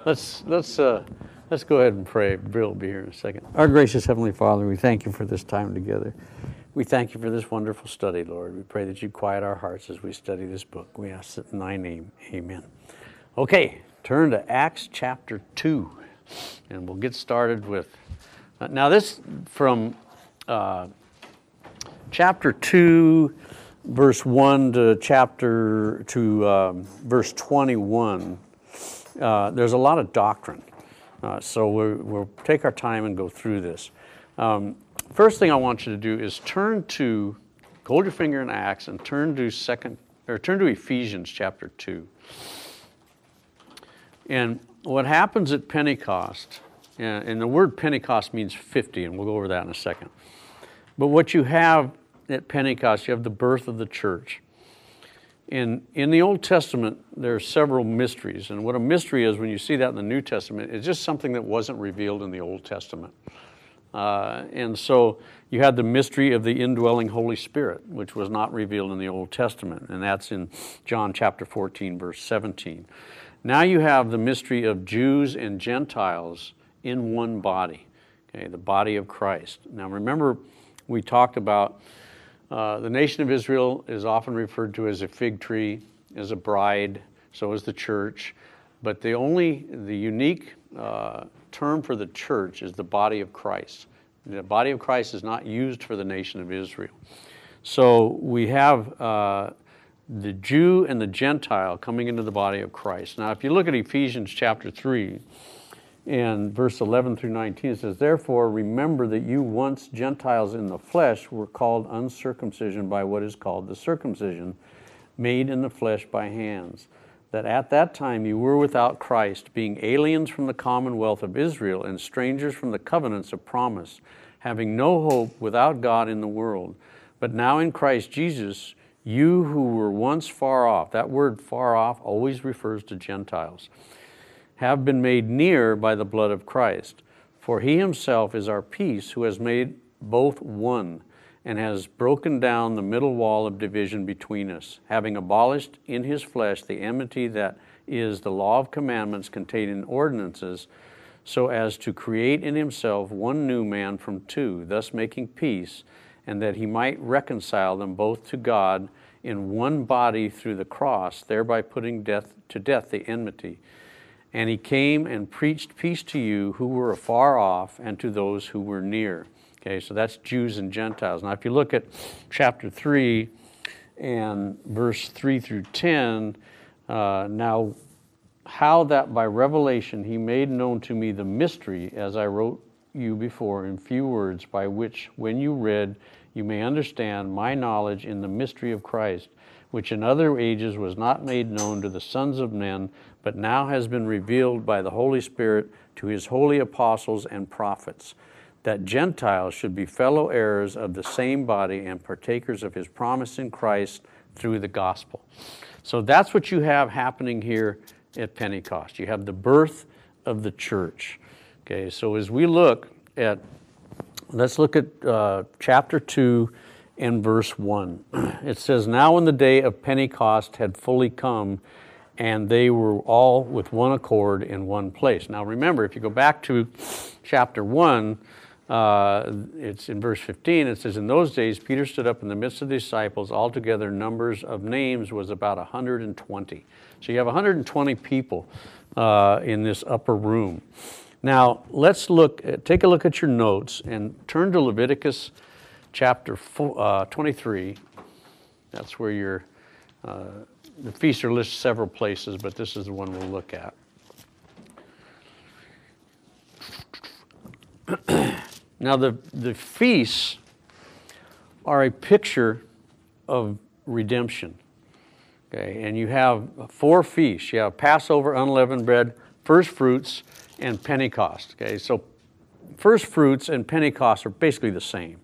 Let's go ahead and pray. Bill will be here in a second. Our gracious Heavenly Father, we thank you for this time together. We thank you for this wonderful study, Lord. We pray that you quiet our hearts as we study this book. We ask it in thy name. Amen. Okay, turn to Acts chapter 2, and we'll get started with... now this from chapter 2, verse 1 to verse 21. There's a lot of doctrine. So we'll take our time and go through this. First thing I want you to do is hold your finger in Acts and turn to Ephesians chapter 2. And what happens at Pentecost, and the word Pentecost means 50, and we'll go over that in a second. But what you have at Pentecost, you have the birth of the church. In the Old Testament, there are several mysteries. And what a mystery is, when you see that in the New Testament, it's just something that wasn't revealed in the Old Testament. And so you had the mystery of the indwelling Holy Spirit, which was not revealed in the Old Testament. And that's in John chapter 14, verse 17. Now you have the mystery of Jews and Gentiles in one body, okay, the body of Christ. Now remember, we talked about the nation of Israel is often referred to as a fig tree, as a bride, so is the church. But the unique term for the church is the body of Christ. The body of Christ is not used for the nation of Israel. So we have the Jew and the Gentile coming into the body of Christ. Now if you look at Ephesians chapter 3, and verse 11 through 19, it says, "Therefore remember that you once Gentiles in the flesh were called uncircumcision by what is called the circumcision, made in the flesh by hands, that at that time you were without Christ, being aliens from the commonwealth of Israel and strangers from the covenants of promise, having no hope without God in the world. But now in Christ Jesus, you who were once far off," that word far off always refers to Gentiles, "have been made near by the blood of Christ. For he himself is our peace, who has made both one, and has broken down the middle wall of division between us, having abolished in his flesh the enmity that is the law of commandments contained in ordinances, so as to create in himself one new man from two, thus making peace, and that he might reconcile them both to God in one body through the cross, thereby putting to death the enmity. And he came and preached peace to you who were afar off and to those who were near." Okay, so that's Jews and Gentiles. Now if you look at chapter 3 and verse 3 through 10, now how that by revelation he made known to me the mystery, as I wrote you before in few words, by which when you read you may understand my knowledge in the mystery of Christ, which in other ages was not made known to the sons of men, but now has been revealed by the Holy Spirit to his holy apostles and prophets, that Gentiles should be fellow heirs of the same body and partakers of his promise in Christ through the gospel. So that's what you have happening here at Pentecost. You have the birth of the church. Okay, so as we let's look at chapter 2 and verse 1. It says, "Now when the day of Pentecost had fully come, and they were all with one accord in one place." Now remember, if you go back to chapter 1, it's in verse 15, it says, "In those days Peter stood up in the midst of the disciples, altogether numbers of names was about 120. So you have 120 people in this upper room. Now let's take a look at your notes and turn to Leviticus chapter 23. That's where the feasts are listed several places, but this is the one we'll look at. Now the feasts are a picture of redemption. Okay, and you have 4 feasts. You have Passover, unleavened bread, first fruits, and Pentecost. Okay, so first fruits and Pentecost are basically the same.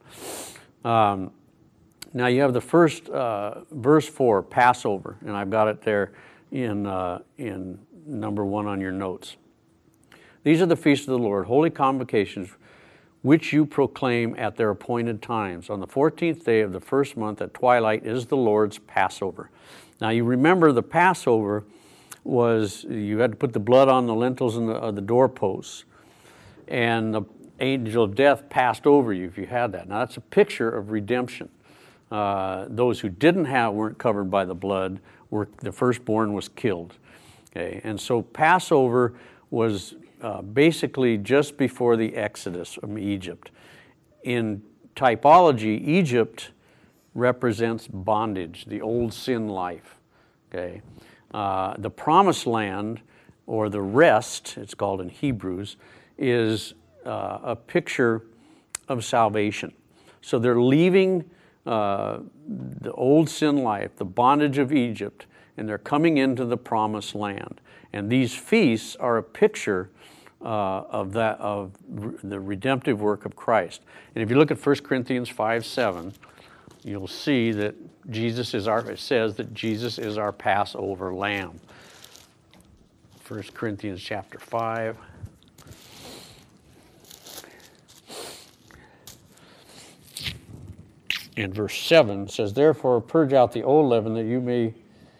Now you have the first verse 4, Passover, and I've got it there in number 1 on your notes. "These are the feasts of the Lord, holy convocations, which you proclaim at their appointed times. On the 14th day of the first month at twilight is the Lord's Passover." Now you remember the Passover was you had to put the blood on the lintels and the doorposts, and the angel of death passed over you if you had that. Now that's a picture of redemption. Those who weren't covered by the blood, the firstborn was killed. Okay, and so Passover was basically just before the Exodus from Egypt. In typology, Egypt represents bondage, the old sin life. Okay, the Promised Land, or the rest, it's called in Hebrews, is a picture of salvation. So they're leaving the old sin life, the bondage of Egypt, and they're coming into the Promised Land. And these feasts are a picture of the redemptive work of Christ. And if you look at 1 Corinthians 5:7, you'll see that it says that Jesus is our Passover lamb. 1 Corinthians chapter 5. In verse 7 says, "Therefore purge out the old leaven, that you may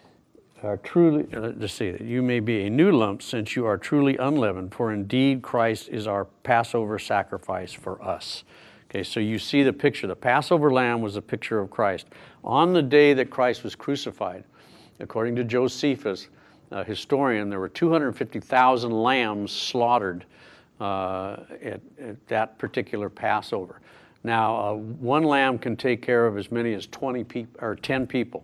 you may be a new lump, since you are truly unleavened. For indeed Christ is our Passover sacrifice for us." Okay, so you see the picture. The Passover lamb was a picture of Christ. On the day that Christ was crucified, according to Josephus, a historian, there were 250,000 lambs slaughtered at that particular Passover. Now, one lamb can take care of as many as 20 people or 10 people.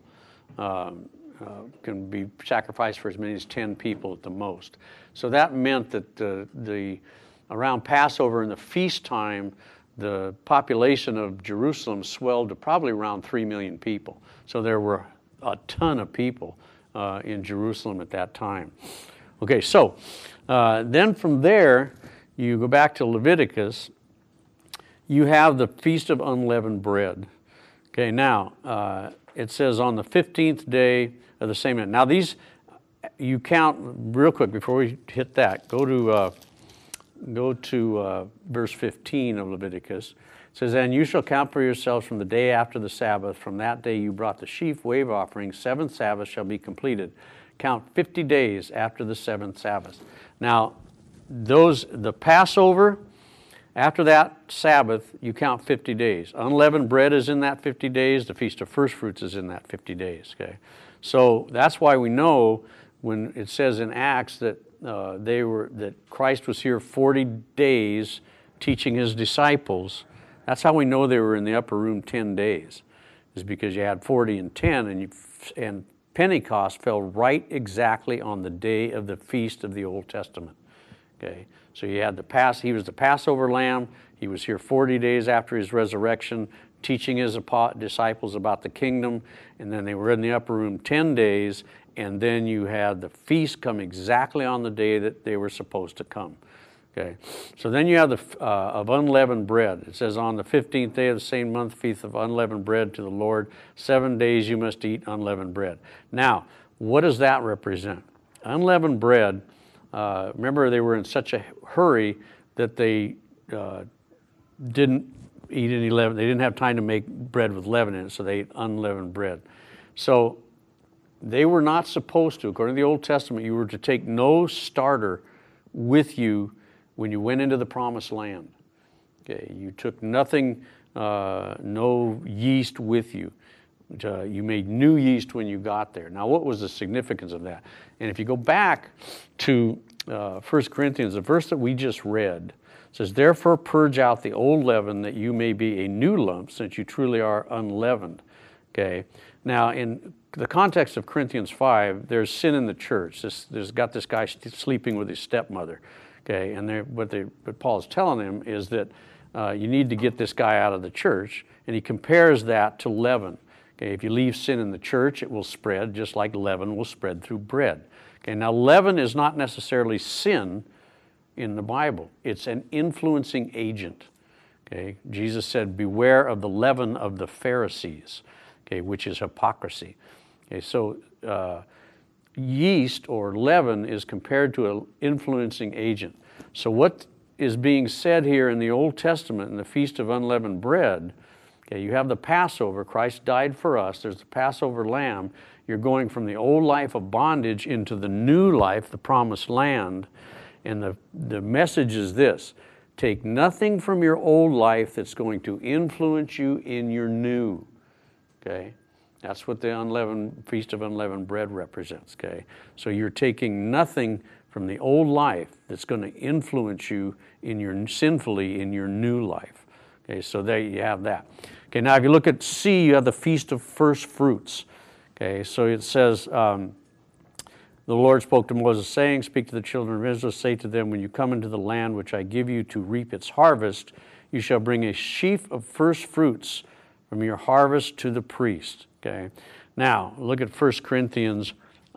Can be sacrificed for as many as 10 people at the most. So that meant that around Passover and the feast time, the population of Jerusalem swelled to probably around 3 million people. So there were a ton of people in Jerusalem at that time. Okay, so then from there, you go back to Leviticus. You have the Feast of Unleavened Bread. Okay, now it says on the 15th day of the same month. Now these, you count real quick before we hit that. Go to verse 15 of Leviticus. It says, "And you shall count for yourselves from the day after the Sabbath. From that day you brought the sheaf wave offering. 7th Sabbath shall be completed. Count 50 days after the 7th Sabbath." Now, the Passover, after that Sabbath, you count 50 days. Unleavened bread is in that 50 days. The Feast of First Fruits is in that 50 days. Okay, so that's why we know when it says in Acts that that Christ was here 40 days teaching his disciples. That's how we know they were in the upper room 10 days, is because you had 40 and 10, and Pentecost fell right exactly on the day of the feast of the Old Testament. Okay, so you had he was the Passover lamb. He was here 40 days after his resurrection, teaching his disciples about the kingdom, and then they were in the upper room 10 days, and then you had the feast come exactly on the day that they were supposed to come. Okay, so then you have of unleavened bread. It says, "On the 15th day of the same month, feast of unleavened bread to the Lord. 7 days you must eat unleavened bread." Now, what does that represent? Unleavened bread, remember they were in such a hurry that they didn't eat any leaven. They didn't have time to make bread with leaven in it, so they ate unleavened bread. So they were not supposed to, according to the Old Testament, you were to take no starter with you when you went into the Promised Land. Okay, you took nothing, no yeast with you. You made new yeast when you got there. Now, what was the significance of that? And if you go back to 1 Corinthians, the verse that we just read says, "Therefore purge out the old leaven, that you may be a new lump, since you truly are unleavened." Okay. Now, in the context of Corinthians 5, there's sin in the church. There's got this guy sleeping with his stepmother. Okay, and what Paul is telling them is that you need to get this guy out of the church, and he compares that to leaven. Okay, if you leave sin in the church, it will spread, just like leaven will spread through bread. Okay, now leaven is not necessarily sin in the Bible. It's an influencing agent. Okay, Jesus said, "Beware of the leaven of the Pharisees," okay, which is hypocrisy. Okay, so yeast or leaven is compared to an influencing agent. So what is being said here in the Old Testament in the Feast of Unleavened Bread Okay, you have the Passover. Christ died for us. There's the Passover lamb. You're going from the old life of bondage into the new life, the promised land. And the message is this: take nothing from your old life that's going to influence you in your new. Okay? That's what the Feast of Unleavened Bread represents. Okay? So you're taking nothing from the old life that's going to influence you sinfully in your new life. Okay, so there you have that. Okay, now if you look at C, you have the Feast of First Fruits. Okay, so it says, the Lord spoke to Moses, saying, speak to the children of Israel, say to them, when you come into the land which I give you to reap its harvest, you shall bring a sheaf of first fruits from your harvest to the priest. Okay, now look at 1 Corinthians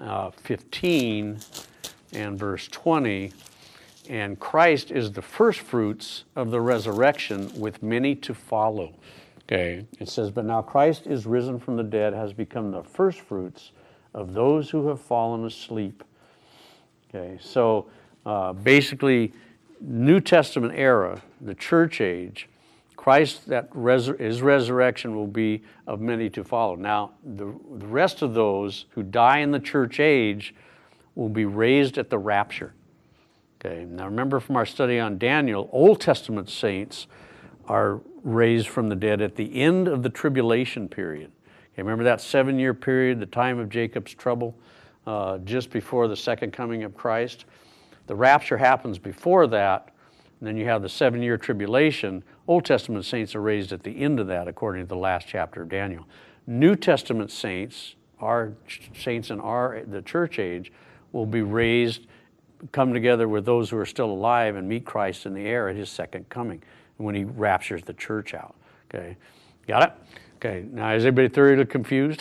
15 and verse 20. And Christ is the first fruits of the resurrection, with many to follow. Okay, it says, but now Christ is risen from the dead, has become the first fruits of those who have fallen asleep. Okay, so basically, New Testament era, the church age, Christ, his resurrection will be of many to follow. Now, the rest of those who die in the church age will be raised at the rapture. Okay, now remember from our study on Daniel, Old Testament saints are raised from the dead at the end of the tribulation period. Okay, remember that 7-year period, the time of Jacob's trouble, just before the second coming of Christ? The rapture happens before that, and then you have the 7-year tribulation. Old Testament saints are raised at the end of that, according to the last chapter of Daniel. New Testament saints, our saints in the church age, will be raised, come together with those who are still alive and meet Christ in the air at his second coming when he raptures the church out. Okay, got it? Okay, now is everybody thoroughly confused?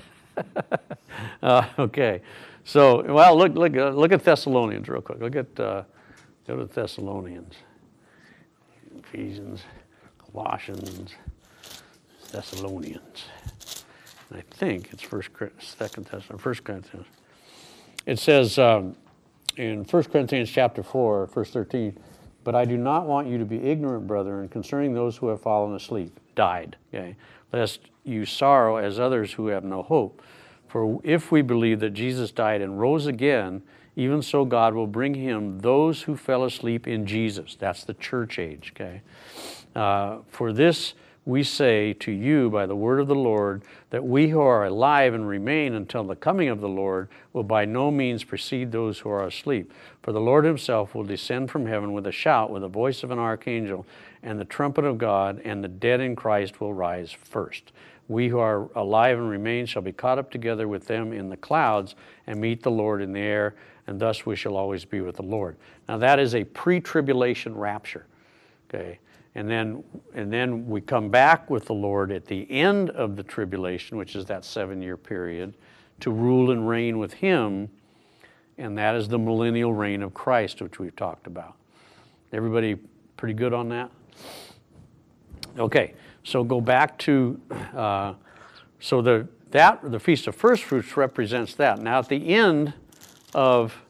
Okay, so well, look at Thessalonians real quick. Go to Thessalonians, Ephesians, Colossians, Thessalonians. And I think it's 1 Corinthians. It says in 1 Corinthians chapter 4, verse 13, but I do not want you to be ignorant, brethren, concerning those who have fallen asleep, died, okay, lest you sorrow as others who have no hope. For if we believe that Jesus died and rose again, even so God will bring him those who fell asleep in Jesus. That's the church age, okay? For this we say to you by the word of the Lord, that we who are alive and remain until the coming of the Lord will by no means precede those who are asleep. For the Lord himself will descend from heaven with a shout, with the voice of an archangel, and the trumpet of God, and the dead in Christ will rise first. We who are alive and remain shall be caught up together with them in the clouds and meet the Lord in the air, and thus we shall always be with the Lord. Now that is a pre-tribulation rapture, okay? And then we come back with the Lord at the end of the tribulation, which is that 7-year period, to rule and reign with him, and that is the millennial reign of Christ, which we've talked about. Everybody pretty good on that? Okay, so go back to, the Feast of First Fruits represents that. Now at the end of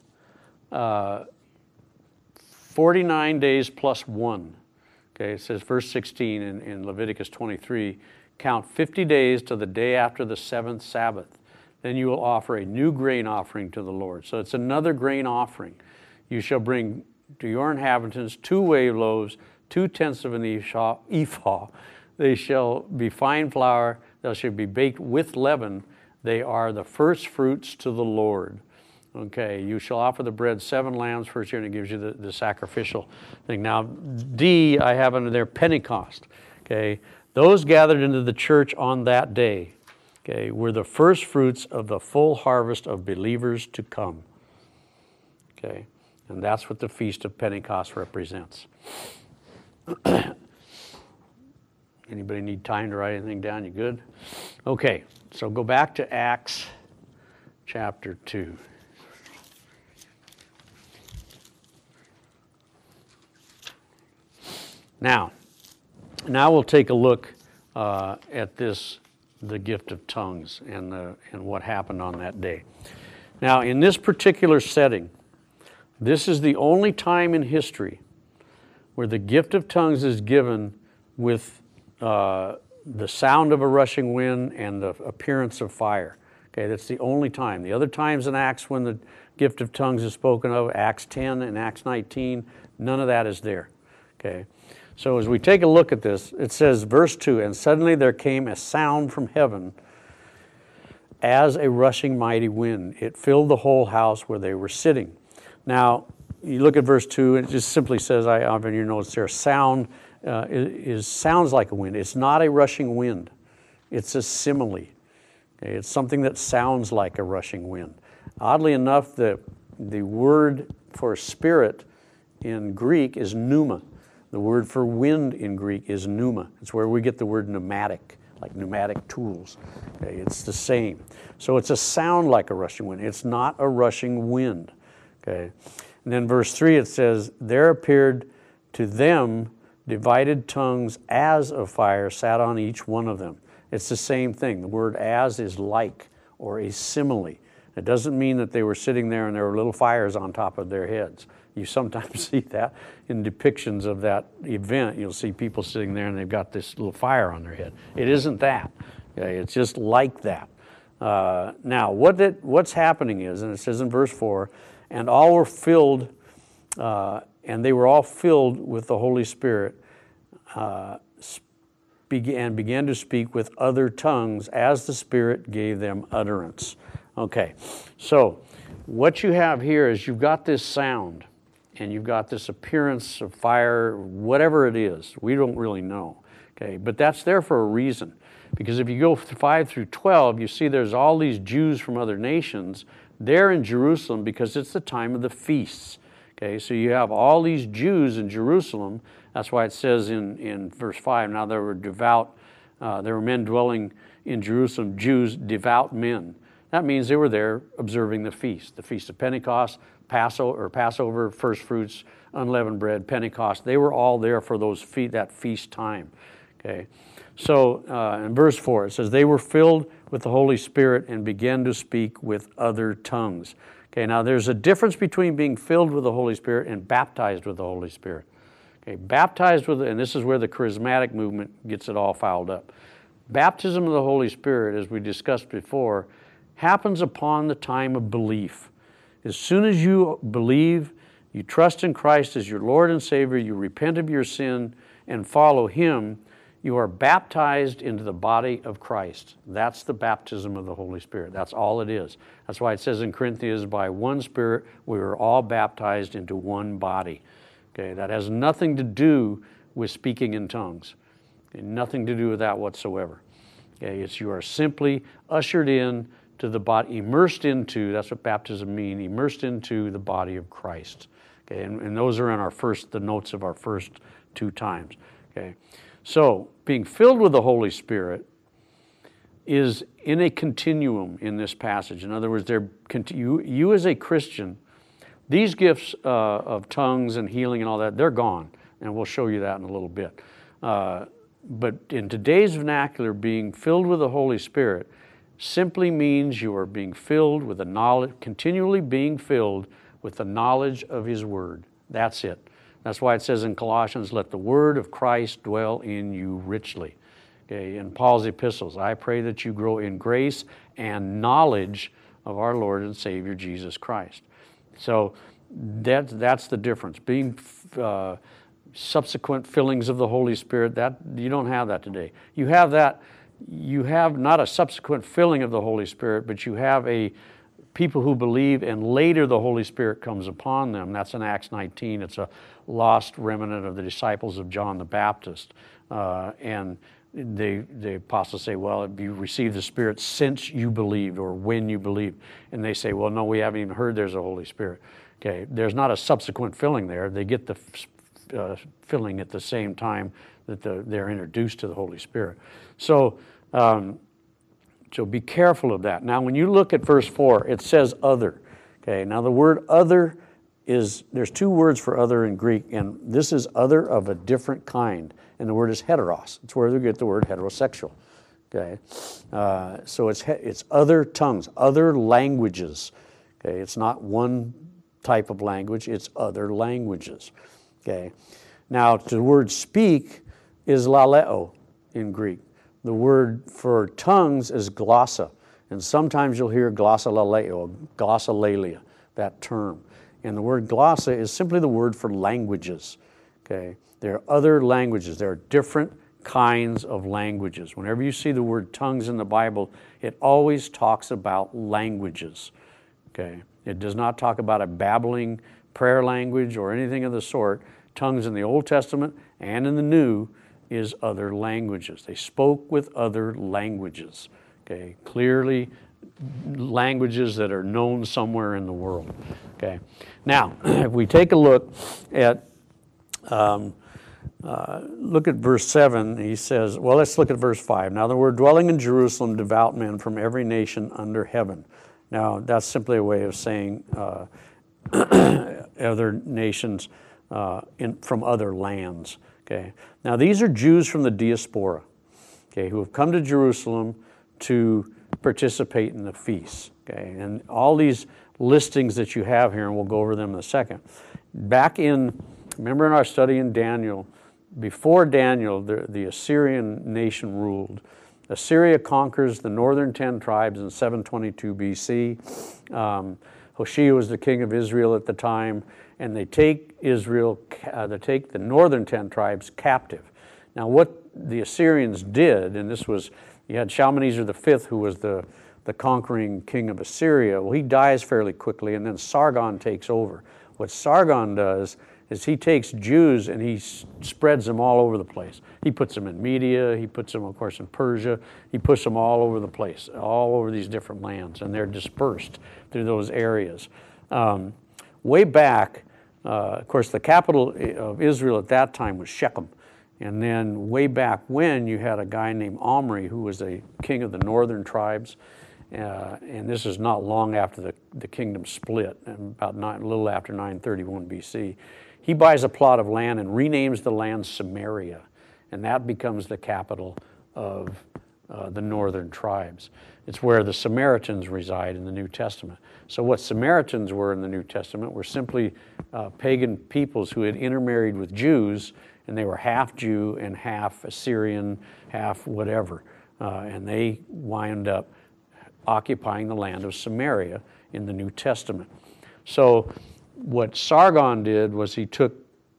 49 days plus 1, okay, it says verse 16 in Leviticus 23, count 50 days to the day after the 7th Sabbath. Then you will offer a new grain offering to the Lord. So it's another grain offering. You shall bring to your inhabitants 2 wave loaves, 2/10 of an ephah. They shall be fine flour. They shall be baked with leaven. They are the first fruits to the Lord. Okay, you shall offer the bread 7 lambs first year, and it gives you the sacrificial thing. Now, D, I have under there Pentecost. Okay, those gathered into the church on that day, okay, were the first fruits of the full harvest of believers to come. Okay, and that's what the Feast of Pentecost represents. Anybody need time to write anything down? You good? Okay, so go back to Acts chapter 2. Now we'll take a look at the gift of tongues and what happened on that day. Now, in this particular setting, this is the only time in history where the gift of tongues is given with the sound of a rushing wind and the appearance of fire. Okay, that's the only time. The other times in Acts when the gift of tongues is spoken of, Acts 10 and Acts 19, none of that is there. Okay, so as we take a look at this, it says, verse 2, and suddenly there came a sound from heaven as a rushing mighty wind. It filled the whole house where they were sitting. Now, you look at verse 2, and it just simply says, I have in your notes there, sound sounds like a wind. It's not a rushing wind. It's a simile. Okay? It's something that sounds like a rushing wind. Oddly enough, the word for spirit in Greek is pneuma. The word for wind in Greek is pneuma. It's where we get the word pneumatic, like pneumatic tools. Okay? It's the same. So it's a sound like a rushing wind. It's not a rushing wind. Okay? And then verse 3, it says, there appeared to them divided tongues as of fire sat on each one of them. It's the same thing. The word as is like or a simile. It doesn't mean that they were sitting there and there were little fires on top of their heads. You sometimes see that in depictions of that event. You'll see people sitting there and they've got this little fire on their head. It isn't that. Okay? It's just like that. Now, what's happening is, and it says in verse 4, and all were filled, and they were all filled with the Holy Spirit, began to speak with other tongues as the Spirit gave them utterance. Okay, so what you have here is you've got this sound, and you've got this appearance of fire, whatever it is. We don't really know, okay? But that's there for a reason. Because if you go 5 through 12, you see there's all these Jews from other nations. They're in Jerusalem because it's the time of the feasts. Okay, so you have all these Jews in Jerusalem. That's why it says in verse 5, now there were men dwelling in Jerusalem, Jews, devout men. That means they were there observing the feast of Pentecost, Passover, first fruits, unleavened bread, Pentecost. They were all there for that feast time. Okay, so in verse 4 it says, they were filled with the Holy Spirit and began to speak with other tongues. Okay, now there's a difference between being filled with the Holy Spirit and baptized with the Holy Spirit. Okay, baptized with, and this is where the charismatic movement gets it all fouled up. Baptism of the Holy Spirit, as we discussed before, happens upon the time of belief. As soon as you believe, you trust in Christ as your Lord and Savior, you repent of your sin and follow Him, you are baptized into the body of Christ. That's the baptism of the Holy Spirit. That's all it is. That's why it says in Corinthians, by one Spirit we were all baptized into one body. Okay, that has nothing to do with speaking in tongues. Okay, nothing to do with that whatsoever. Okay, you are simply ushered in to the body, immersed into, that's what baptism means, immersed into the body of Christ. Okay, and those are in the notes of our first 2 times. Okay. So, being filled with the Holy Spirit is in a continuum in this passage. In other words, you as a Christian, these gifts of tongues and healing and all that, they're gone. And we'll show you that in a little bit. But in today's vernacular, being filled with the Holy Spirit simply means you are being filled with the knowledge, continually being filled with the knowledge of His Word. That's it. That's why it says in Colossians, let the word of Christ dwell in you richly. Okay, in Paul's epistles, I pray that you grow in grace and knowledge of our Lord and Savior Jesus Christ. So that's the difference. Being subsequent fillings of the Holy Spirit, that you don't have that today. You have that. You have not a subsequent filling of the Holy Spirit, but you have a people who believe, and later the Holy Spirit comes upon them. That's in Acts 19. It's a lost remnant of the disciples of John the Baptist. And the apostles say, well, you received the Spirit since you believed or when you believed. And they say, well, no, we haven't even heard there's a Holy Spirit. Okay, there's not a subsequent filling there. They get the filling at the same time that they're introduced to the Holy Spirit. So be careful of that. Now, when you look at verse 4, it says other. Okay, now the word other there's 2 words for other in Greek, and this is other of a different kind, and the word is heteros. It's where they get the word heterosexual. Okay, so it's other tongues, other languages. Okay, it's not one type of language, it's other languages. Okay, now the word speak is laleo in Greek. The word for tongues is glossa, and sometimes you'll hear glossolalia, that term. And the word glossa is simply the word for languages. Okay, there are other languages. There are different kinds of languages. Whenever you see the word tongues in the Bible, it always talks about languages. Okay, it does not talk about a babbling prayer language or anything of the sort. Tongues in the Old Testament and in the New is other languages. They spoke with other languages. Okay, clearly languages that are known somewhere in the world. Okay, now if we take a look at verse 7, he says, well, let's look at verse 5. Now there were dwelling in Jerusalem devout men from every nation under heaven. Now that's simply a way of saying other nations from other lands. Okay. Now these are Jews from the diaspora, okay, who have come to Jerusalem to participate in the feasts. Okay, and all these listings that you have here, and we'll go over them in a second. Remember in our study in Daniel, before Daniel, the Assyrian nation ruled. Assyria conquers the northern 10 tribes in 722 BC. Hoshea was the king of Israel at the time, and they take the northern 10 tribes captive. Now what the Assyrians did, and you had Shalmaneser V, who was the conquering king of Assyria. Well, he dies fairly quickly, and then Sargon takes over. What Sargon does is he takes Jews and he spreads them all over the place. He puts them in Media, he puts them, of course, in Persia. He puts them all over the place, all over these different lands, and they're dispersed through those areas. Way back, of course, the capital of Israel at that time was Shechem. And then way back when, you had a guy named Omri, who was a king of the northern tribes. And this is not long after the kingdom split, a little after 931 BC. He buys a plot of land and renames the land Samaria, and that becomes the capital of the northern tribes. It's where the Samaritans reside in the New Testament. So what Samaritans were in the New Testament were simply pagan peoples who had intermarried with Jews, and they were half Jew and half Assyrian, half whatever. And they wind up occupying the land of Samaria in the New Testament. So what Sargon did was he took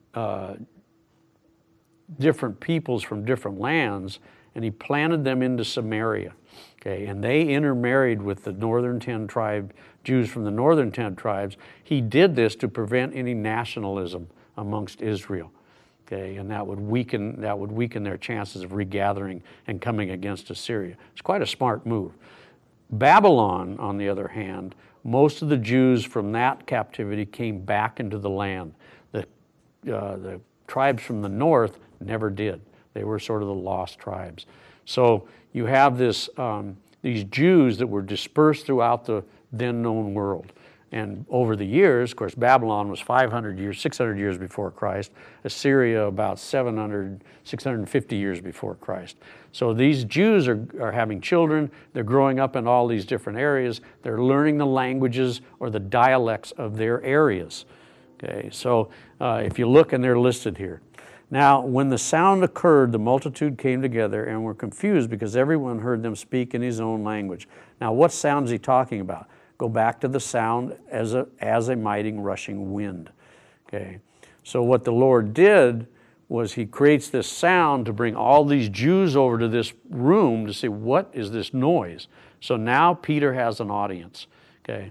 different peoples from different lands and he planted them into Samaria. Okay, and they intermarried with the northern 10 tribe Jews from the northern 10 tribes. He did this to prevent any nationalism amongst Israel. Okay, and that would weaken their chances of regathering and coming against Assyria. It's quite a smart move. Babylon, on the other hand, most of the Jews from that captivity came back into the land. The tribes from the north never did. They were sort of the lost tribes. So you have these Jews that were dispersed throughout the then known world. And over the years, of course, Babylon was 600 years before Christ. Assyria about 650 years before Christ. So these Jews are having children. They're growing up in all these different areas. They're learning the languages or the dialects of their areas. Okay, so if you look, and they're listed here. Now, when the sound occurred, the multitude came together and were confused because everyone heard them speak in his own language. Now, what sound is he talking about? Go back to the sound as a mighty rushing wind. Okay, so what the Lord did was he creates this sound to bring all these Jews over to this room to see what is this noise. So now Peter has an audience. Okay,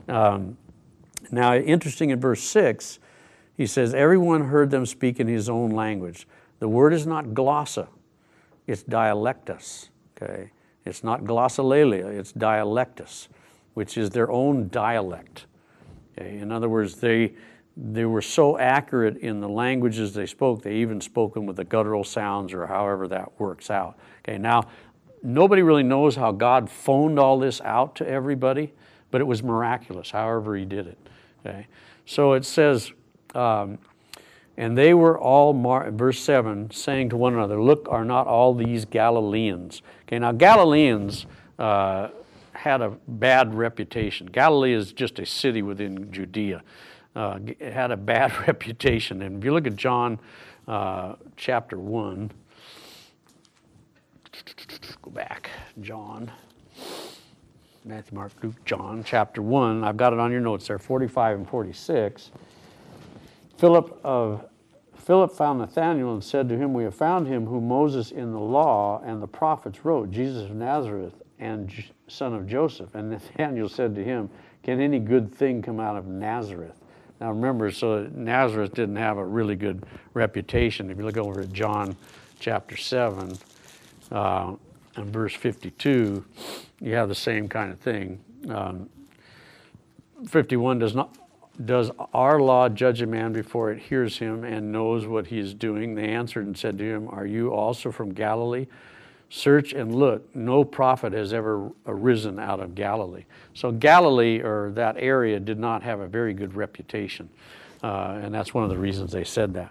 now interesting in verse 6, he says, everyone heard them speak in his own language. The word is not glossa, it's dialectus. Okay, it's not glossolalia, it's dialectus, which is their own dialect. Okay? In other words, they were so accurate in the languages they spoke, they even spoke them with the guttural sounds or however that works out. Okay, now, nobody really knows how God phoned all this out to everybody, but it was miraculous, however he did it. Okay, so it says, and they were all, verse 7, saying to one another, look, are not all these Galileans? Okay, now Galileans had a bad reputation. Galilee is just a city within Judea. It had a bad reputation. And if you look at John chapter 1, Go back, John. Matthew, Mark, Luke, John, chapter 1. I've got it on your notes there, 45 and 46. Philip found Nathanael and said to him, "We have found him whom Moses in the law and the prophets wrote, Jesus of Nazareth, and son of Joseph." And Nathanael said to him, "Can any good thing come out of Nazareth?" Now remember, so Nazareth didn't have a really good reputation. If you look over at John chapter 7 and verse 52, you have the same kind of thing. 51, does our law judge a man before it hears him and knows what he is doing? They answered and said to him, "Are you also from Galilee? Search and look, no prophet has ever arisen out of Galilee." So Galilee, or that area, did not have a very good reputation. And that's one of the reasons they said that.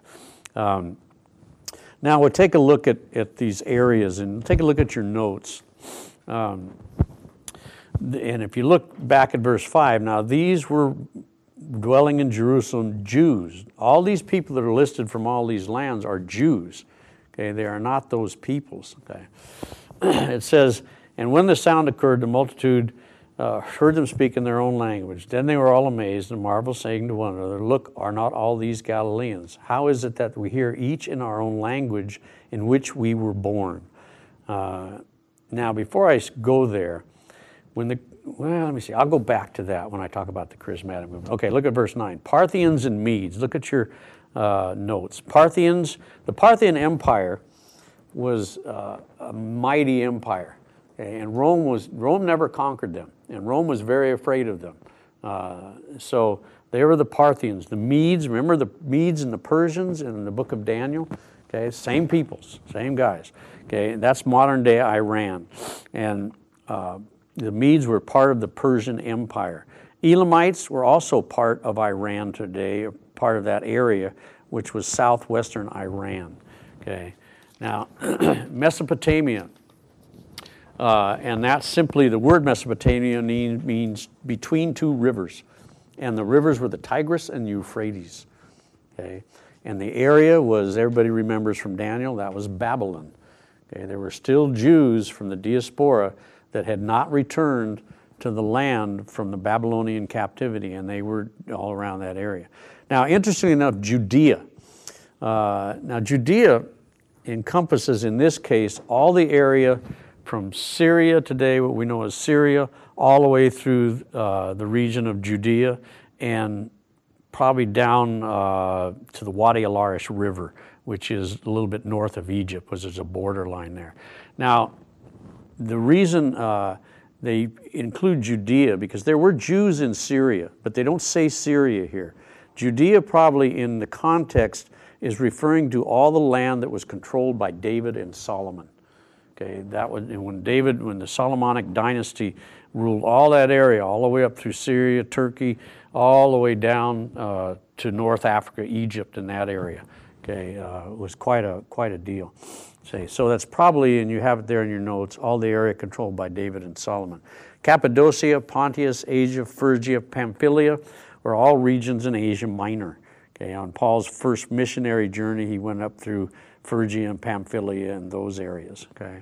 Now we'll take a look at these areas and take a look at your notes. And if you look back at verse 5, now these were dwelling in Jerusalem Jews. All these people that are listed from all these lands are Jews. Okay, they are not those peoples. Okay, it says, "And when the sound occurred, the multitude heard them speak in their own language. Then they were all amazed and marveled, saying to one another, 'Look, are not all these Galileans? How is it that we hear each in our own language in which we were born?'" Now, before I go there, let me see. I'll go back to that when I talk about the charismatic movement. Okay, look at verse 9. Parthians and Medes. Look at your notes. Parthians, the Parthian Empire was a mighty empire. Okay? And Rome never conquered them. And Rome was very afraid of them. So they were the Parthians. The Medes, remember the Medes and the Persians in the book of Daniel? Okay, same peoples, same guys. Okay, that's modern day Iran. And the Medes were part of the Persian Empire. Elamites were also part of Iran today, part of that area, which was southwestern Iran. Okay, now Mesopotamia, and that's simply the word Mesopotamia means between two rivers, and the rivers were the Tigris and Euphrates. Okay, and the area was, everybody remembers from Daniel, that was Babylon. Okay, there were still Jews from the diaspora that had not returned to the land from the Babylonian captivity, and they were all around that area. Now, interestingly enough, Judea. Now, Judea encompasses, in this case, all the area from Syria today, what we know as Syria, all the way through the region of Judea, and probably down to the Wadi al-Arish River, which is a little bit north of Egypt, because there's a borderline there. Now, the reason they include Judea, because there were Jews in Syria, but they don't say Syria here. Judea probably in the context is referring to all the land that was controlled by David and Solomon. Okay, that was when the Solomonic dynasty ruled all that area, all the way up through Syria, Turkey, all the way down to North Africa, Egypt, and that area. Okay, it was quite a deal. So that's probably, and you have it there in your notes, all the area controlled by David and Solomon. Cappadocia, Pontus, Asia, Phrygia, Pamphylia were all regions in Asia Minor. Okay, on Paul's first missionary journey, he went up through Phrygia and Pamphylia and those areas. Okay,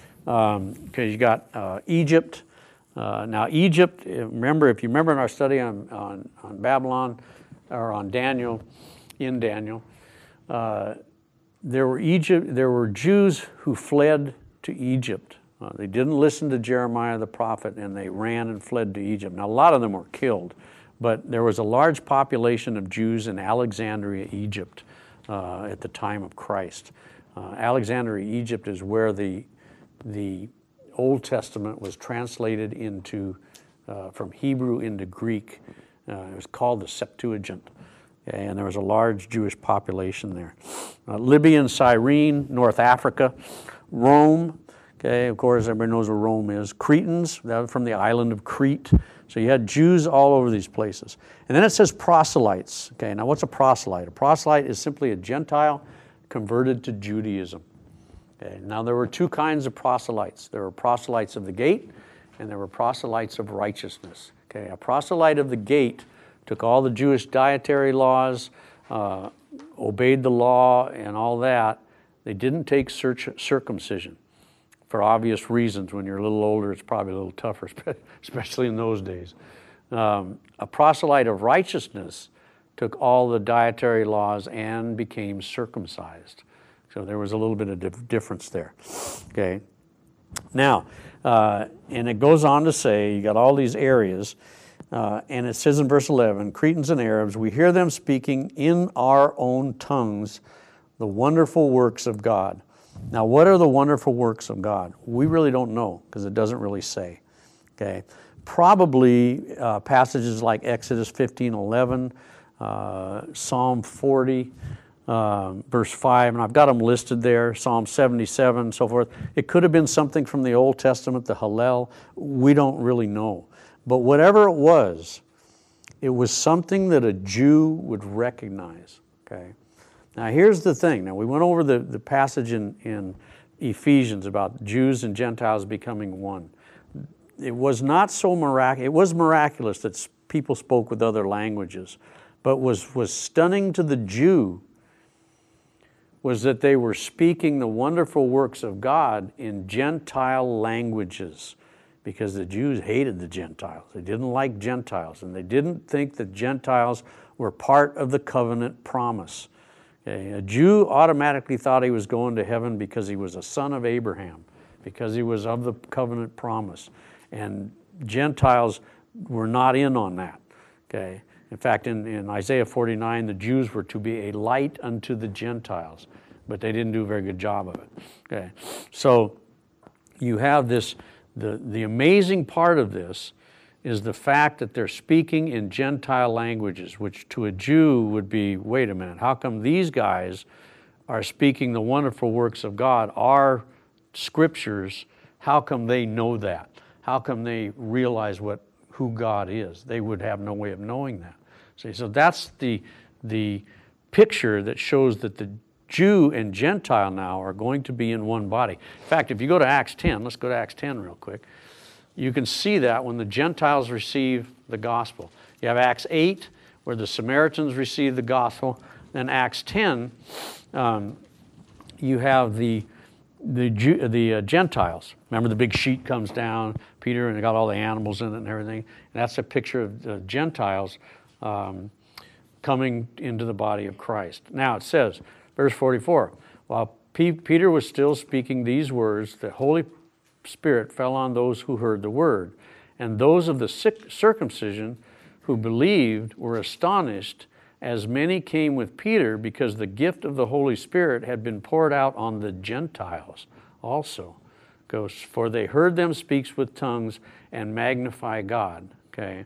you got Egypt. Now Egypt, remember, if you remember in our study on Babylon, or on Daniel, in Daniel, there were Jews who fled to Egypt. They didn't listen to Jeremiah the prophet, and they ran and fled to Egypt. Now, a lot of them were killed, but there was a large population of Jews in Alexandria, Egypt, at the time of Christ. Alexandria, Egypt is where the Old Testament was translated into, from Hebrew into Greek. It was called the Septuagint. Okay, and there was a large Jewish population there. Libya and Cyrene, North Africa. Rome, okay, of course, everybody knows where Rome is. Cretans, that was from the island of Crete. So you had Jews all over these places. And then it says proselytes. Okay, now what's a proselyte? A proselyte is simply a Gentile converted to Judaism. Okay, now there were two kinds of proselytes. There were proselytes of the gate, and there were proselytes of righteousness. Okay, a proselyte of the gate took all the Jewish dietary laws, obeyed the law and all that. They didn't take circumcision. for obvious reasons. When you're a little older, it's probably a little tougher, especially in those days. A proselyte of righteousness took all the dietary laws and became circumcised. So there was a little bit of difference there. Okay. Now, and it goes on to say, you got all these areas, and it says in verse 11, Cretans and Arabs, we hear them speaking in our own tongues the wonderful works of God. Now, what are the wonderful works of God? We really don't know, because it doesn't really say. Okay. Probably passages like Exodus 15:11, Psalm 40, verse 5, and I've got them listed there, Psalm 77, so forth. It could have been something from the Old Testament, the Hallel. We don't really know. But whatever it was something that a Jew would recognize. Okay. Now here's the thing. Now we went over the passage in Ephesians about Jews and Gentiles becoming one. It was not so miraculous. It was miraculous that people spoke with other languages, but was stunning to the Jew was that they were speaking the wonderful works of God in Gentile languages, because the Jews hated the Gentiles. They didn't like Gentiles, and they didn't think that Gentiles were part of the covenant promise. Okay? A Jew automatically thought he was going to heaven because he was a son of Abraham, because he was of the covenant promise. And Gentiles were not in on that. Okay? In fact, in Isaiah 49, the Jews were to be a light unto the Gentiles, but they didn't do a very good job of it. Okay? So you have this, the amazing part of this is the fact that they're speaking in Gentile languages, which to a Jew would be, wait a minute, how come these guys are speaking the wonderful works of God, our scriptures, how come they know that? How come they realize who God is? They would have no way of knowing that. See, so that's the picture that shows that the Jew and Gentile now are going to be in one body. In fact, if you go to Acts 10, let's go to Acts 10 real quick. You can see that when the Gentiles receive the gospel. You have Acts 8, where the Samaritans receive the gospel. Then Acts 10, you have the Gentiles. Remember, the big sheet comes down, Peter, and it got all the animals in it and everything. And that's a picture of the Gentiles coming into the body of Christ. Now it says, verse 44, while Peter was still speaking these words, the Holy Spirit fell on those who heard the word. And those of the circumcision who believed were astonished, as many came with Peter, because the gift of the Holy Spirit had been poured out on the Gentiles also. Goes, for they heard them speak with tongues and magnify God. Okay,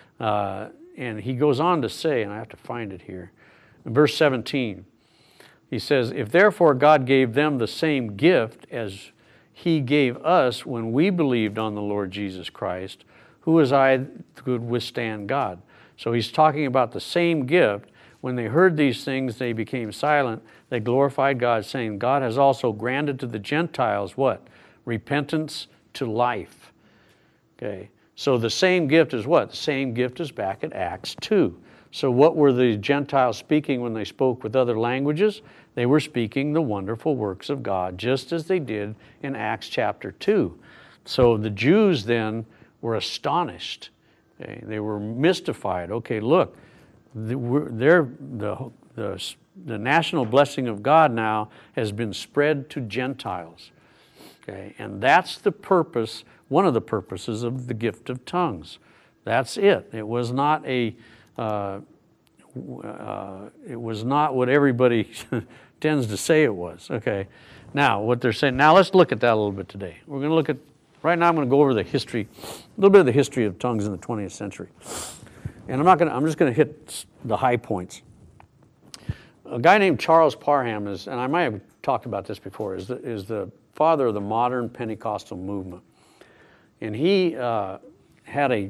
and he goes on to say, and I have to find it here, in verse 17, he says, if therefore God gave them the same gift as he gave us when we believed on the Lord Jesus Christ, who was I could withstand God? So he's talking about the same gift. When they heard these things, they became silent. They glorified God, saying, God has also granted to the Gentiles what? Repentance to life. Okay. So the same gift is what? The same gift is back at Acts 2. So what were the Gentiles speaking when they spoke with other languages? They were speaking the wonderful works of God, just as they did in Acts chapter 2. So the Jews then were astonished. Okay? They were mystified. Okay, look, the national blessing of God now has been spread to Gentiles. Okay? And that's the purpose, one of the purposes of the gift of tongues. That's it. It was not what everybody tends to say it was. Okay. Now, what they're saying. Now, let's look at that a little bit today. We're going to look at. Right now, I'm going to go over the history, a little bit of the history of tongues in the 20th century, and I'm just going to hit the high points. A guy named Charles Parham is, and I might have talked about this before, is the father of the modern Pentecostal movement, and he had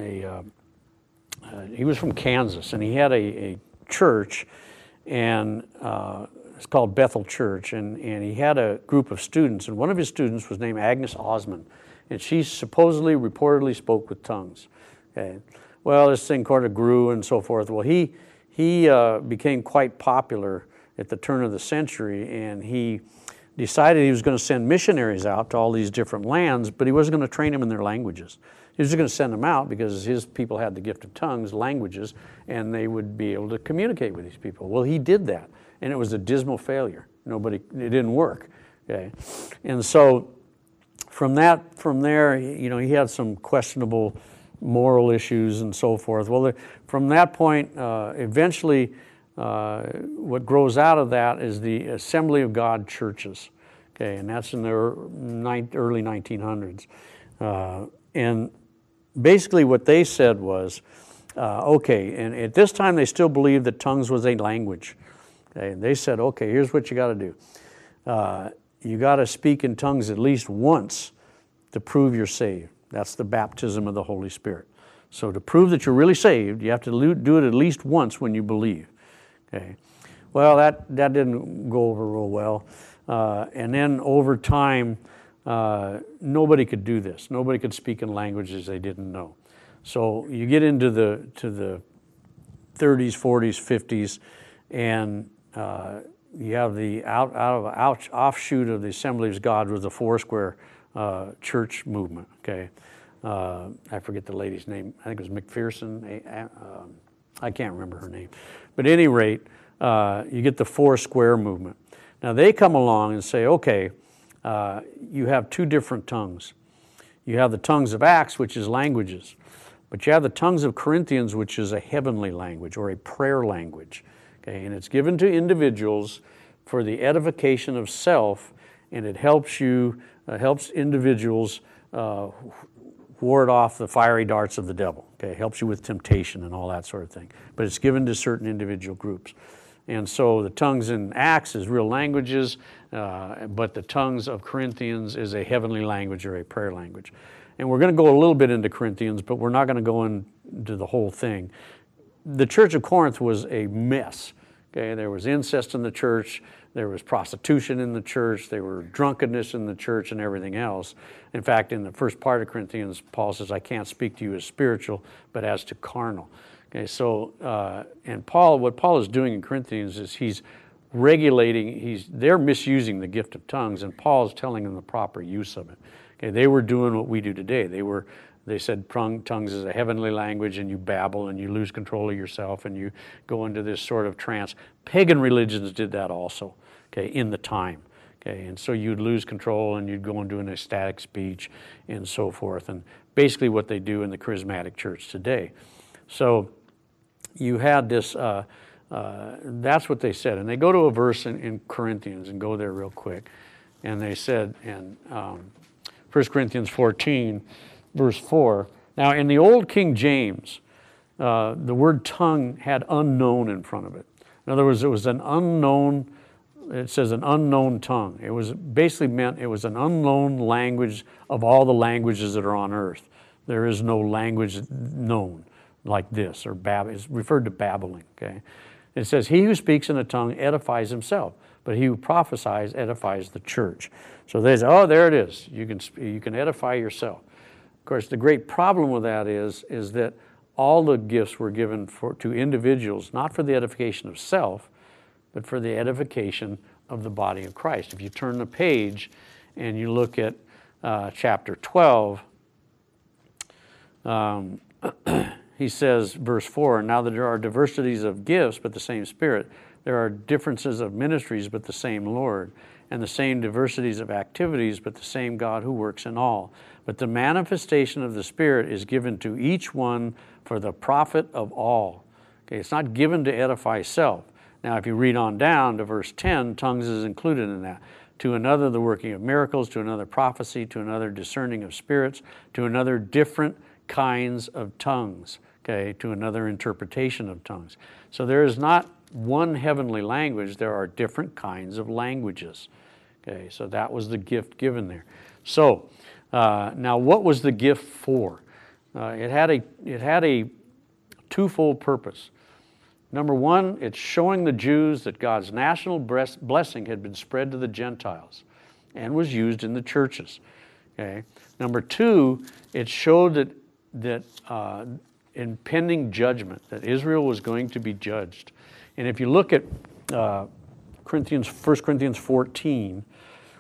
he was from Kansas, and he had a church, and it's called Bethel Church, and he had a group of students, and one of his students was named Agnes Osmond, and she supposedly, reportedly spoke with tongues. Okay. Well, this thing kind of grew and so forth. Well, he became quite popular at the turn of the century, and he decided he was going to send missionaries out to all these different lands, but he wasn't going to train them in their languages. He was just going to send them out because his people had the gift of tongues, languages, and they would be able to communicate with these people. Well, he did that, and it was a dismal failure. It didn't work. Okay, and so from there, he had some questionable moral issues and so forth. Well, from that point, eventually, what grows out of that is the Assembly of God churches. Okay, and that's in the early 1900s. And basically what they said was, and at this time they still believed that tongues was a language. Okay, and they said, okay, here's what you got to do. You got to speak in tongues at least once to prove you're saved. That's the baptism of the Holy Spirit. So to prove that you're really saved, you have to do it at least once when you believe. Okay. Well, that didn't go over real well. And then over time, nobody could do this. Nobody could speak in languages they didn't know. So you get into the 30s, 40s, 50s, and you have the offshoot of the Assemblies of God was the Foursquare church movement. Okay, I forget the lady's name. I think it was McPherson. I can't remember her name, but at any rate, you get the Foursquare movement. Now they come along and say, okay, you have two different tongues. You have the tongues of Acts, which is languages, but you have the tongues of Corinthians, which is a heavenly language or a prayer language. Okay, and it's given to individuals for the edification of self, and it helps individuals ward off the fiery darts of the devil. Okay, it helps you with temptation and all that sort of thing. But it's given to certain individual groups. And so the tongues in Acts is real languages, but the tongues of Corinthians is a heavenly language or a prayer language. And we're going to go a little bit into Corinthians, but we're not going to go into the whole thing. The church of Corinth was a mess. Okay, there was incest in the church, there was prostitution in the church, there were drunkenness in the church and everything else. In fact, in the first part of Corinthians, Paul says, I can't speak to you as spiritual, but as to carnal. Okay, so, and what Paul is doing in Corinthians is he's regulating, they're misusing the gift of tongues, and Paul's telling them the proper use of it. Okay, they were doing what we do today. They said tongues is a heavenly language, and you babble and you lose control of yourself and you go into this sort of trance. Pagan religions did that also, okay, in the time. Okay, and so you'd lose control and you'd go into an ecstatic speech and so forth. And basically what they do in the charismatic church today. So you had this, that's what they said. And they go to a verse in Corinthians, and go there real quick. And they said in 1 Corinthians 14, verse 4, now in the old King James, the word tongue had unknown in front of it. In other words, it was an unknown, it says an unknown tongue. It was basically meant it was an unknown language of all the languages that are on earth. There is no language known like this, or it's referred to babbling. Okay, it says, he who speaks in a tongue edifies himself, but he who prophesies edifies the church. So they say, oh, there it is. You can edify yourself. Of course, the great problem with that is that all the gifts were given to individuals, not for the edification of self, but for the edification of the body of Christ. If you turn the page and you look at chapter 12, he says, verse 4, now that there are diversities of gifts, but the same Spirit, there are differences of ministries, but the same Lord, and the same diversities of activities, but the same God who works in all. But the manifestation of the Spirit is given to each one for the profit of all. Okay, it's not given to edify self. Now, if you read on down to verse 10, tongues is included in that. To another, the working of miracles, to another, prophecy, to another, discerning of spirits, to another, different kinds of tongues, okay, to another, interpretation of tongues. So there is not one heavenly language, there are different kinds of languages. Okay, so that was the gift given there. So, now what was the gift for? It had a twofold purpose. Number one, it's showing the Jews that God's national blessing had been spread to the Gentiles and was used in the churches. Okay. Number two, it showed that impending judgment, that Israel was going to be judged. And if you look at 1 Corinthians 14,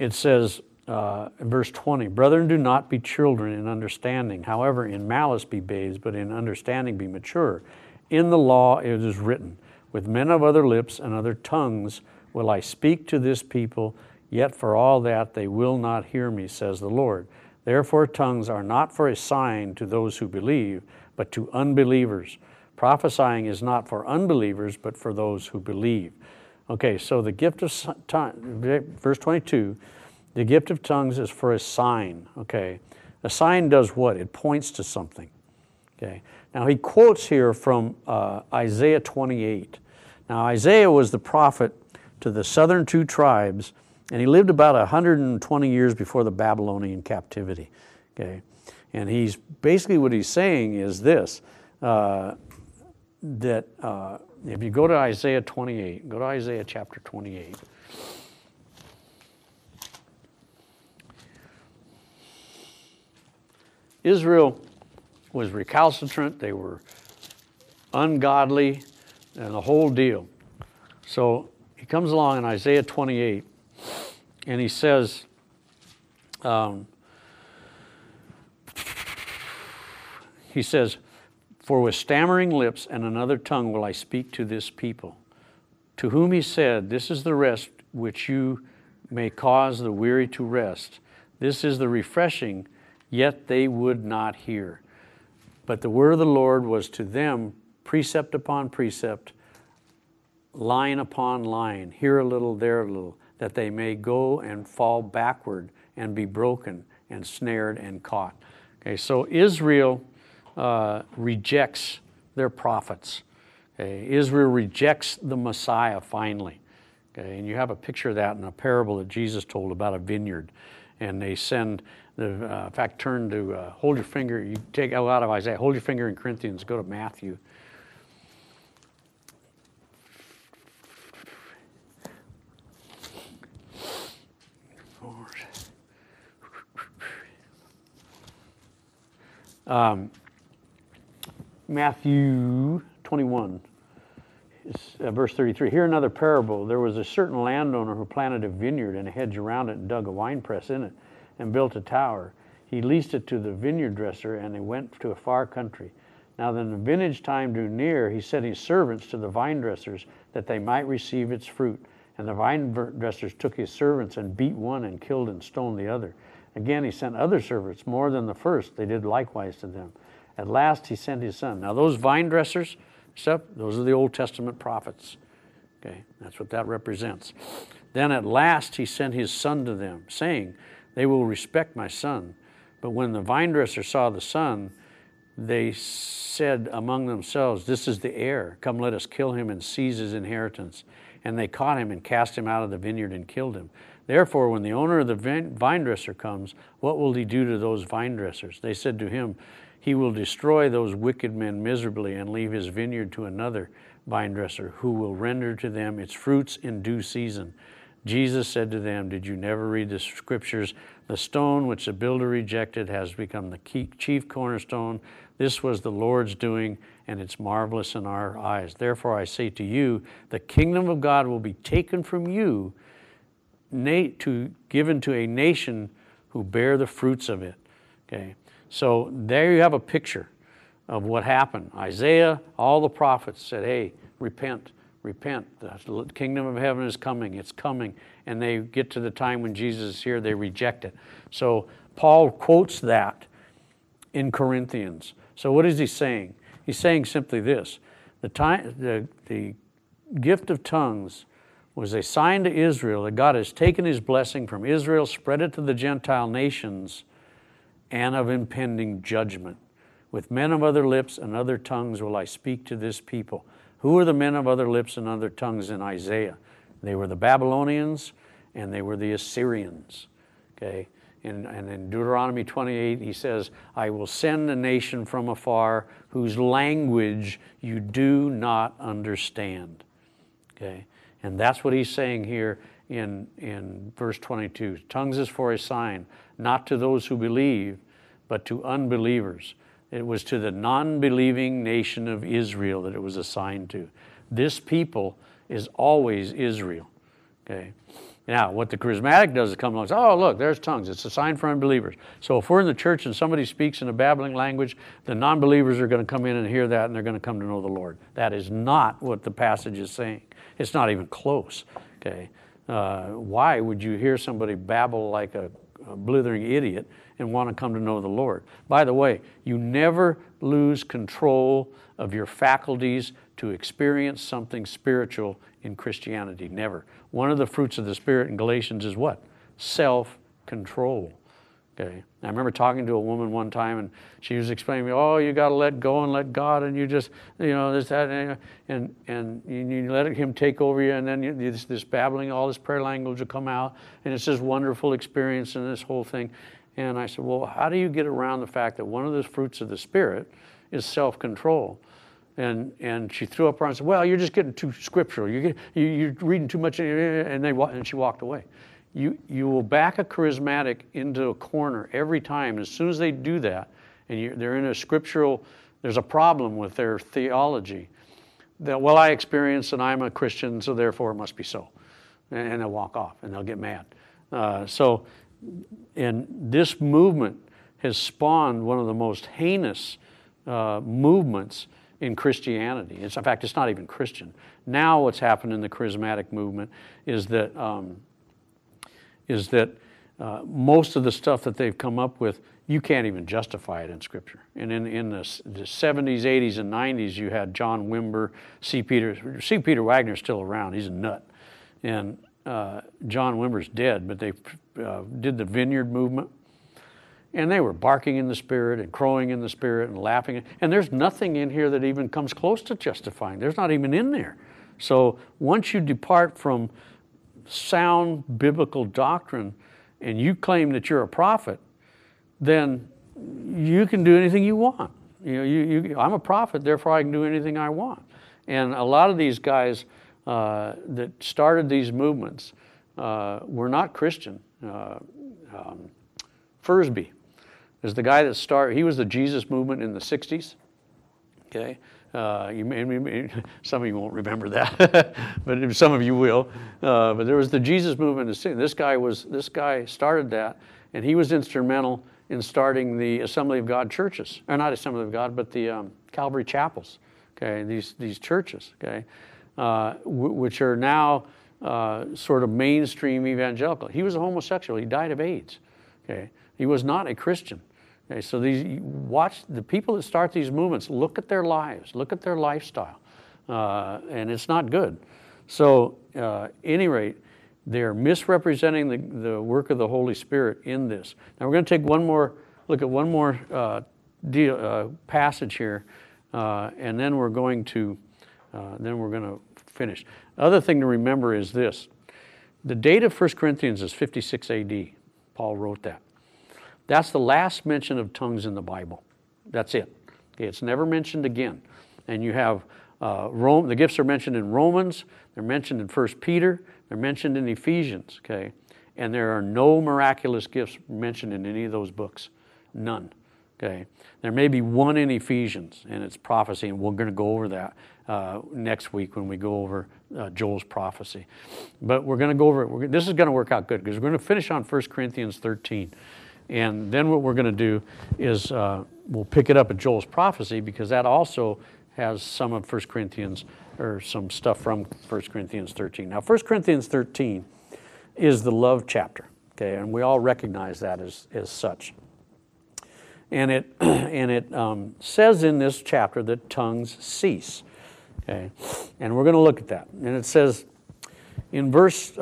it says in verse 20, "Brethren, do not be children in understanding. However, in malice be babes, but in understanding be mature. In the law it is written, with men of other lips and other tongues will I speak to this people, yet for all that they will not hear me, says the Lord. Therefore tongues are not for a sign to those who believe, but to unbelievers. Prophesying is not for unbelievers, but for those who believe." Okay, so the gift of tongues, verse 22, the gift of tongues is for a sign, okay? A sign does what? It points to something, okay? Now he quotes here from Isaiah 28. Now Isaiah was the prophet to the southern two tribes, and he lived about 120 years before the Babylonian captivity, okay? And he's basically what he's saying is this, that if you go to Isaiah 28, go to Isaiah chapter 28. Israel was recalcitrant, they were ungodly, and the whole deal. So he comes along in Isaiah 28, and he says, "For with stammering lips and another tongue will I speak to this people, to whom he said, this is the rest which you may cause the weary to rest. This is the refreshing, yet they would not hear. But the word of the Lord was to them precept upon precept, line upon line, here a little, there a little, that they may go and fall backward and be broken and snared and caught." Okay, so Israel rejects their prophets. Okay, Israel rejects the Messiah finally. Okay, and you have a picture of that in a parable that Jesus told about a vineyard. And they send, in fact, turn to, hold your finger, you take out of Isaiah, hold your finger in Corinthians, go to Matthew. Matthew 21, verse 33. "Here another parable. There was a certain landowner who planted a vineyard and a hedge around it and dug a winepress in it and built a tower. He leased it to the vineyard dresser and he went to a far country. Now then the vintage time drew near, he sent his servants to the vine dressers that they might receive its fruit. And the vine dressers took his servants and beat one and killed and stoned the other. Again he sent other servants, more than the first. They did likewise to them. At last he sent his son." Now those vine dressers, those are the Old Testament prophets. Okay, that's what that represents. "Then at last he sent his son to them, saying, they will respect my son. But when the vine dresser saw the son, they said among themselves, this is the heir. Come, let us kill him and seize his inheritance. And they caught him and cast him out of the vineyard and killed him. Therefore, when the owner of the vine dresser comes, what will he do to those vine dressers? They said to him, he will destroy those wicked men miserably and leave his vineyard to another vine dresser, who will render to them its fruits in due season. Jesus said to them, did you never read the scriptures? The stone which the builder rejected has become the chief cornerstone. This was the Lord's doing, and it's marvelous in our eyes. Therefore I say to you, the kingdom of God will be taken from you, given to a nation who bear the fruits of it. Okay, so there you have a picture of what happened. Isaiah, all the prophets said, hey, repent, repent. The kingdom of heaven is coming, it's coming. And they get to the time when Jesus is here, they reject it. So Paul quotes that in Corinthians. So what is he saying? He's saying simply this. The gift of tongues was a sign to Israel that God has taken his blessing from Israel, spread it to the Gentile nations, and of impending judgment. With men of other lips and other tongues will I speak to this people. Who are the men of other lips and other tongues in Isaiah? They were the Babylonians and they were the Assyrians. Okay, and in Deuteronomy 28 he says, I will send a nation from afar whose language you do not understand. Okay, and that's what he's saying here in verse 22. Tongues is for a sign, not to those who believe, but to unbelievers. It was to the non-believing nation of Israel that it was assigned to. This people is always Israel. Okay, Now, what the charismatic does is come along and say, oh, look, there's tongues. It's a sign for unbelievers. So if we're in the church and somebody speaks in a babbling language, the non-believers are going to come in and hear that, and they're going to come to know the Lord. That is not what the passage is saying. It's not even close. Okay. Why would you hear somebody babble like a blithering idiot and want to come to know the Lord? By the way, you never lose control of your faculties to experience something spiritual in Christianity. Never. One of the fruits of the Spirit in Galatians is what? Self-control. Okay. I remember talking to a woman one time, and she was explaining to me, oh, you got to let go and let God, and you just, this, that, and you let him take over you, and then this babbling, all this prayer language will come out, and it's this wonderful experience and this whole thing. And I said, well, how do you get around the fact that one of the fruits of the Spirit is self-control? And she threw up her arms and said, well, you're just getting too scriptural. You're reading too much, and she walked away. You will back a charismatic into a corner every time. As soon as they do that, and they're in a scriptural, there's a problem with their theology. That, well, I experienced and I'm a Christian, so therefore it must be so. And they'll walk off and they'll get mad. And this movement has spawned one of the most heinous movements in Christianity. In fact, it's not even Christian. Now what's happened in the charismatic movement is that most of the stuff that they've come up with, you can't even justify it in Scripture. And in the 70s, 80s, and 90s, you had John Wimber, C. Peter Wagner's still around. He's a nut. And John Wimber's dead, but they did the Vineyard movement. And they were barking in the Spirit and crowing in the Spirit and laughing. And there's nothing in here that even comes close to justifying. There's not even in there. So once you depart from sound biblical doctrine and you claim that you're a prophet, then you can do anything you want. I'm a prophet, therefore I can do anything I want. And a lot of these guys that started these movements were not Christian. Fursby is the guy that started. He was the Jesus movement in the 60s. Okay. Some of you won't remember that, but some of you will. But there was the Jesus movement in the 60s. This guy started that, and he was instrumental in starting the Assembly of God churches, or not Assembly of God, but the Calvary chapels. Okay, these churches. Okay, which are now sort of mainstream evangelical. He was a homosexual. He died of AIDS. Okay, he was not a Christian. Okay, so watch the people that start these movements, look at their lives, look at their lifestyle, and it's not good. So, any rate, they're misrepresenting the work of the Holy Spirit in this. Now we're going to take look at one more passage here, and then we're going to finish. The other thing to remember is this: the date of 1 Corinthians is 56 A.D. Paul wrote that. That's the last mention of tongues in the Bible. That's it. Okay, it's never mentioned again. And you have the gifts are mentioned in Romans, they're mentioned in 1 Peter, they're mentioned in Ephesians, okay? And there are no miraculous gifts mentioned in any of those books. None. Okay. There may be one in Ephesians, and it's prophecy, and we're going to go over that next week when we go over Joel's prophecy. But we're going to go over it. This is going to work out good because we're going to finish on 1 Corinthians 13. And then what we're going to do is we'll pick it up at Joel's prophecy because that also has some of 1 Corinthians, or some stuff from 1 Corinthians 13. Now, 1 Corinthians 13 is the love chapter, okay, and we all recognize that as such. And it says in this chapter that tongues cease, okay, and we're going to look at that. And it says in verse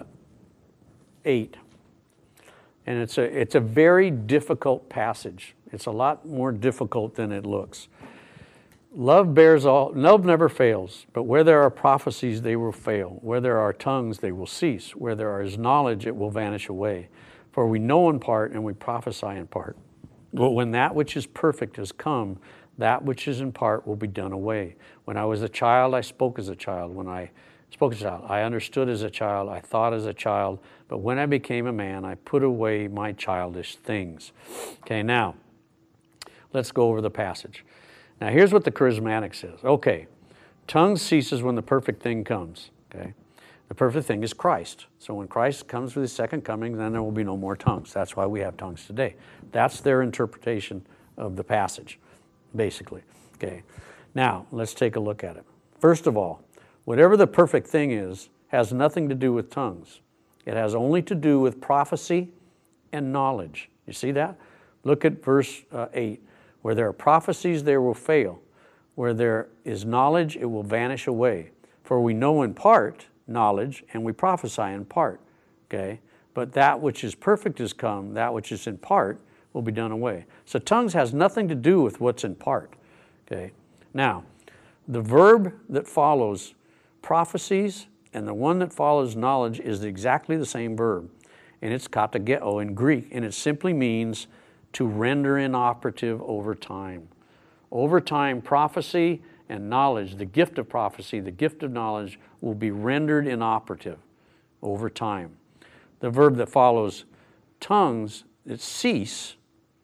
8. And it's a very difficult passage. It's a lot more difficult than it looks. Love never fails, but where there are prophecies, they will fail. Where there are tongues, they will cease. Where there is knowledge, it will vanish away. For we know in part and we prophesy in part. But when that which is perfect has come, that which is in part will be done away. When I was a child, I spoke as a child. When I spoke as a child, I understood as a child, I thought as a child, but when I became a man, I put away my childish things. Okay, now, let's go over the passage. Now, here's what the charismatic says. Okay, tongues ceases when the perfect thing comes. Okay, The perfect thing is Christ. So when Christ comes with his second coming, then there will be no more tongues. That's why we have tongues today. That's their interpretation of the passage, basically. Okay. Now, let's take a look at it. First of all, whatever the perfect thing is has nothing to do with tongues. It has only to do with prophecy and knowledge. You see that? Look at verse 8. Where there are prophecies, they will fail. Where there is knowledge, it will vanish away. For we know in part knowledge, and we prophesy in part. Okay? But that which is perfect is come, that which is in part will be done away. So tongues has nothing to do with what's in part. Okay? Now, the verb that follows prophecies and the one that follows knowledge is exactly the same verb. And it's katageo in Greek, and it simply means to render inoperative over time. Over time, prophecy and knowledge, the gift of prophecy, the gift of knowledge, will be rendered inoperative over time. The verb that follows tongues, it cease,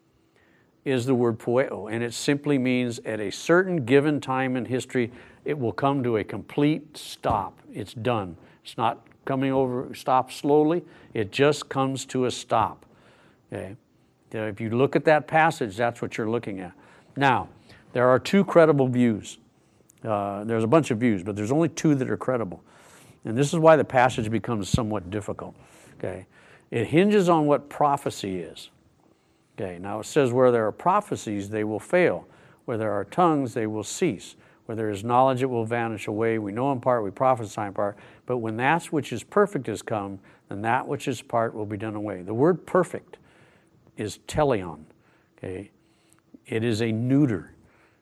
is the word poeo, and it simply means at a certain given time in history, it will come to a complete stop. It's done. It's not coming over, stop slowly. It just comes to a stop. Okay? If you look at that passage, that's what you're looking at. Now, there are two credible views. There's a bunch of views, but there's only two that are credible. And this is why the passage becomes somewhat difficult. Okay? It hinges on what prophecy is. Okay, now it says where there are prophecies, they will fail. Where there are tongues, they will cease. Where there is knowledge, it will vanish away. We know in part, we prophesy in part. But when that which is perfect has come, then that which is part will be done away. The word perfect is teleon. Okay, it is a neuter.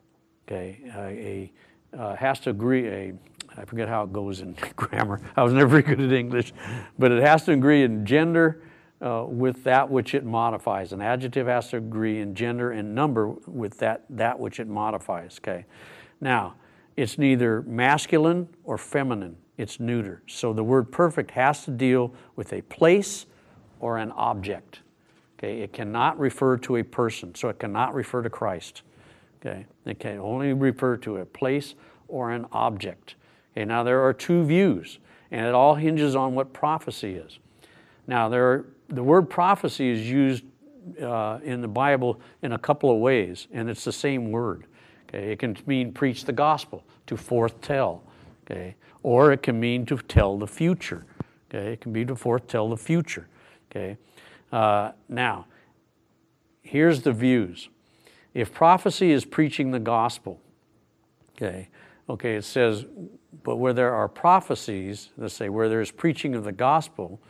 Okay, has to agree. I forget how it goes in grammar. I was never very good at English, but it has to agree in gender with that which it modifies. An adjective has to agree in gender and number with that which it modifies. Okay, now it's neither masculine or feminine. It's neuter. So the word perfect has to deal with a place or an object. Okay, it cannot refer to a person, so it cannot refer to Christ. Okay, it can only refer to a place or an object. Okay, now there are two views, and it all hinges on what prophecy is. Now the word prophecy is used in the Bible in a couple of ways, and it's the same word. Okay, it can mean preach the gospel, to foretell. Okay, or it can mean to tell the future. Okay, it can be to foretell the future. Okay, now here's the views. If prophecy is preaching the gospel, okay, it says, but where there are prophecies, let's say where there is preaching of the gospel,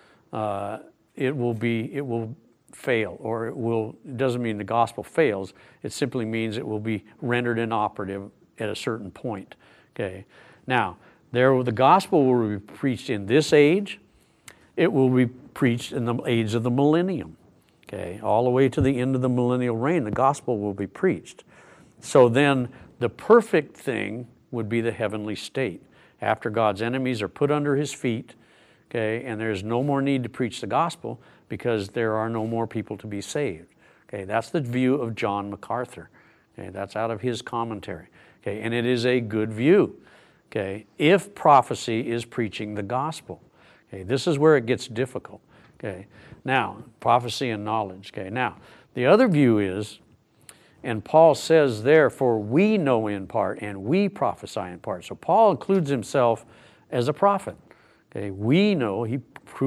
it will fail, or it doesn't mean the gospel fails. It simply means it will be rendered inoperative at a certain point. Okay, now the gospel will be preached in this age. It will be preached in the age of the millennium. Okay, all the way to the end of the millennial reign, the gospel will be preached. So then the perfect thing would be the heavenly state. After God's enemies are put under his feet, okay, and there's no more need to preach the gospel because there are no more people to be saved. Okay, that's the view of John MacArthur. Okay, that's out of his commentary. Okay, and it is a good view. Okay, if prophecy is preaching the gospel. Okay, this is where it gets difficult. Okay, now, prophecy and knowledge. Okay, now, the other view is, and Paul says therefore we know in part and we prophesy in part. So Paul includes himself as a prophet. Okay, we know, he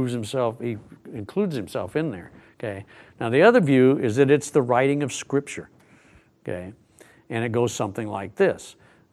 includes himself in there. Okay, now the other view is that it's the writing of Scripture. Okay, and it goes something like this.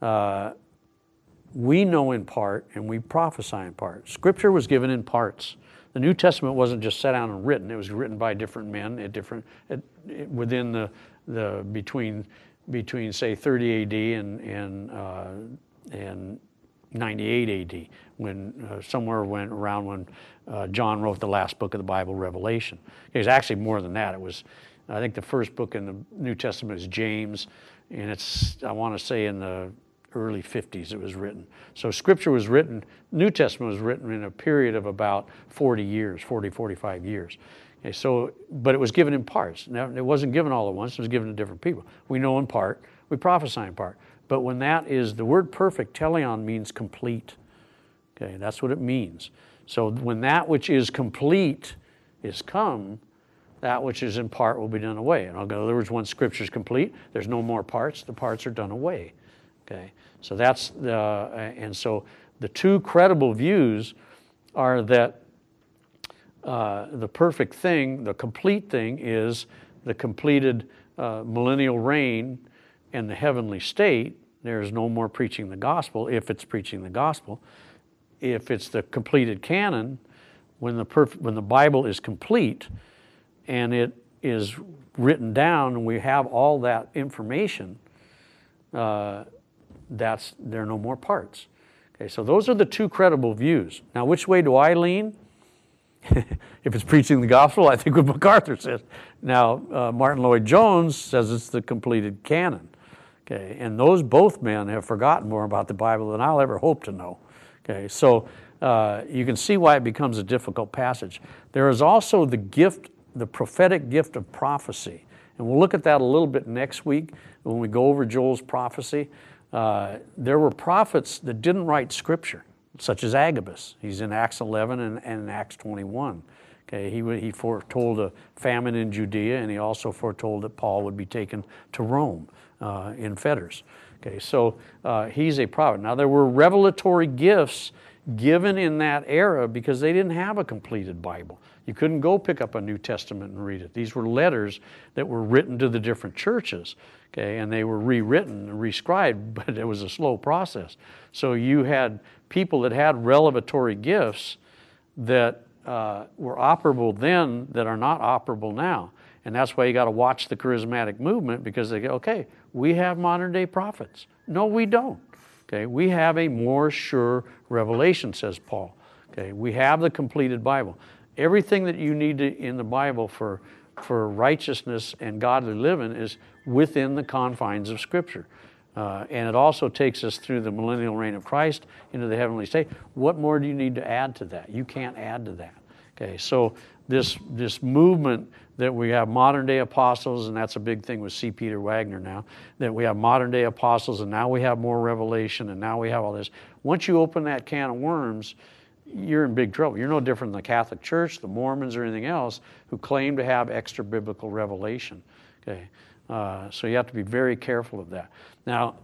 We know in part and we prophesy in part. Scripture was given in parts. The New Testament wasn't just set down and written. It was written by different men within the between say 30 AD and 98 AD, when somewhere went around when John wrote the last book of the Bible, Revelation. It was actually more than that. It was, I think, the first book in the New Testament is James, and it's, I want to say, in the early 50s it was written. So Scripture was written, New Testament was written in a period of about 45 years. Okay, so, but it was given in parts. Now, it wasn't given all at once, it was given to different people. We know in part, we prophesy in part. But when that is, the word perfect, teleon, means complete. Okay, that's what it means. So when that which is complete is come, that which is in part will be done away. In other words, when Scripture is complete, there's no more parts. The parts are done away. Okay, so that's and so the two credible views are that the perfect thing, the complete thing, is the completed millennial reign and the heavenly state. There is no more preaching the gospel if it's preaching the gospel. If it's the completed canon, when the Bible is complete and it is written down and we have all that information, there are no more parts. Okay, so those are the two credible views. Now, which way do I lean? If it's preaching the gospel, I think what MacArthur says. Now, Martin Lloyd-Jones says it's the completed canon. Okay, and those both men have forgotten more about the Bible than I'll ever hope to know. Okay, so you can see why it becomes a difficult passage. There is also the gift, the prophetic gift of prophecy. And we'll look at that a little bit next week when we go over Joel's prophecy. There were prophets that didn't write Scripture, such as Agabus. He's in Acts 11 and Acts 21. Okay, he foretold a famine in Judea, and he also foretold that Paul would be taken to Rome in fetters. Okay, so he's a prophet. Now, there were revelatory gifts given in that era because they didn't have a completed Bible. You couldn't go pick up a New Testament and read it. These were letters that were written to the different churches, okay, and they were rewritten and rescribed, but it was a slow process. So you had people that had revelatory gifts that were operable then that are not operable now. And that's why you got to watch the charismatic movement, because they go, okay, we have modern day prophets. No, we don't. Okay, we have a more sure revelation, says Paul. Okay, we have the completed Bible. Everything that you need in the Bible for righteousness and godly living is within the confines of Scripture. And it also takes us through the millennial reign of Christ into the heavenly state. What more do you need to add to that? You can't add to that. Okay, so this movement that we have modern day apostles, and that's a big thing with C. Peter Wagner now, that we have modern day apostles, and now we have more revelation, and now we have all this. Once you open that can of worms, you're in big trouble. You're no different than the Catholic Church, the Mormons, or anything else who claim to have extra biblical revelation. Okay, so you have to be very careful of that. Now,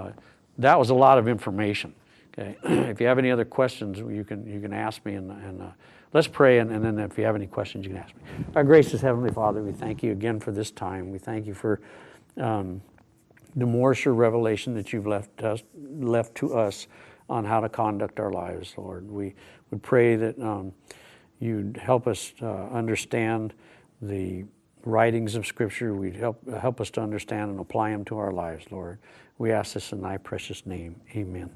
that was a lot of information. Okay, if you have any other questions, you can ask me, and let's pray, and then if you have any questions, you can ask me. Our gracious Heavenly Father, we thank you again for this time. We thank you for the more sure revelation that you've left to us on how to conduct our lives, Lord. We would pray that you'd help us understand the writings of Scripture. We'd help us to understand and apply them to our lives, Lord. We ask this in thy precious name. Amen.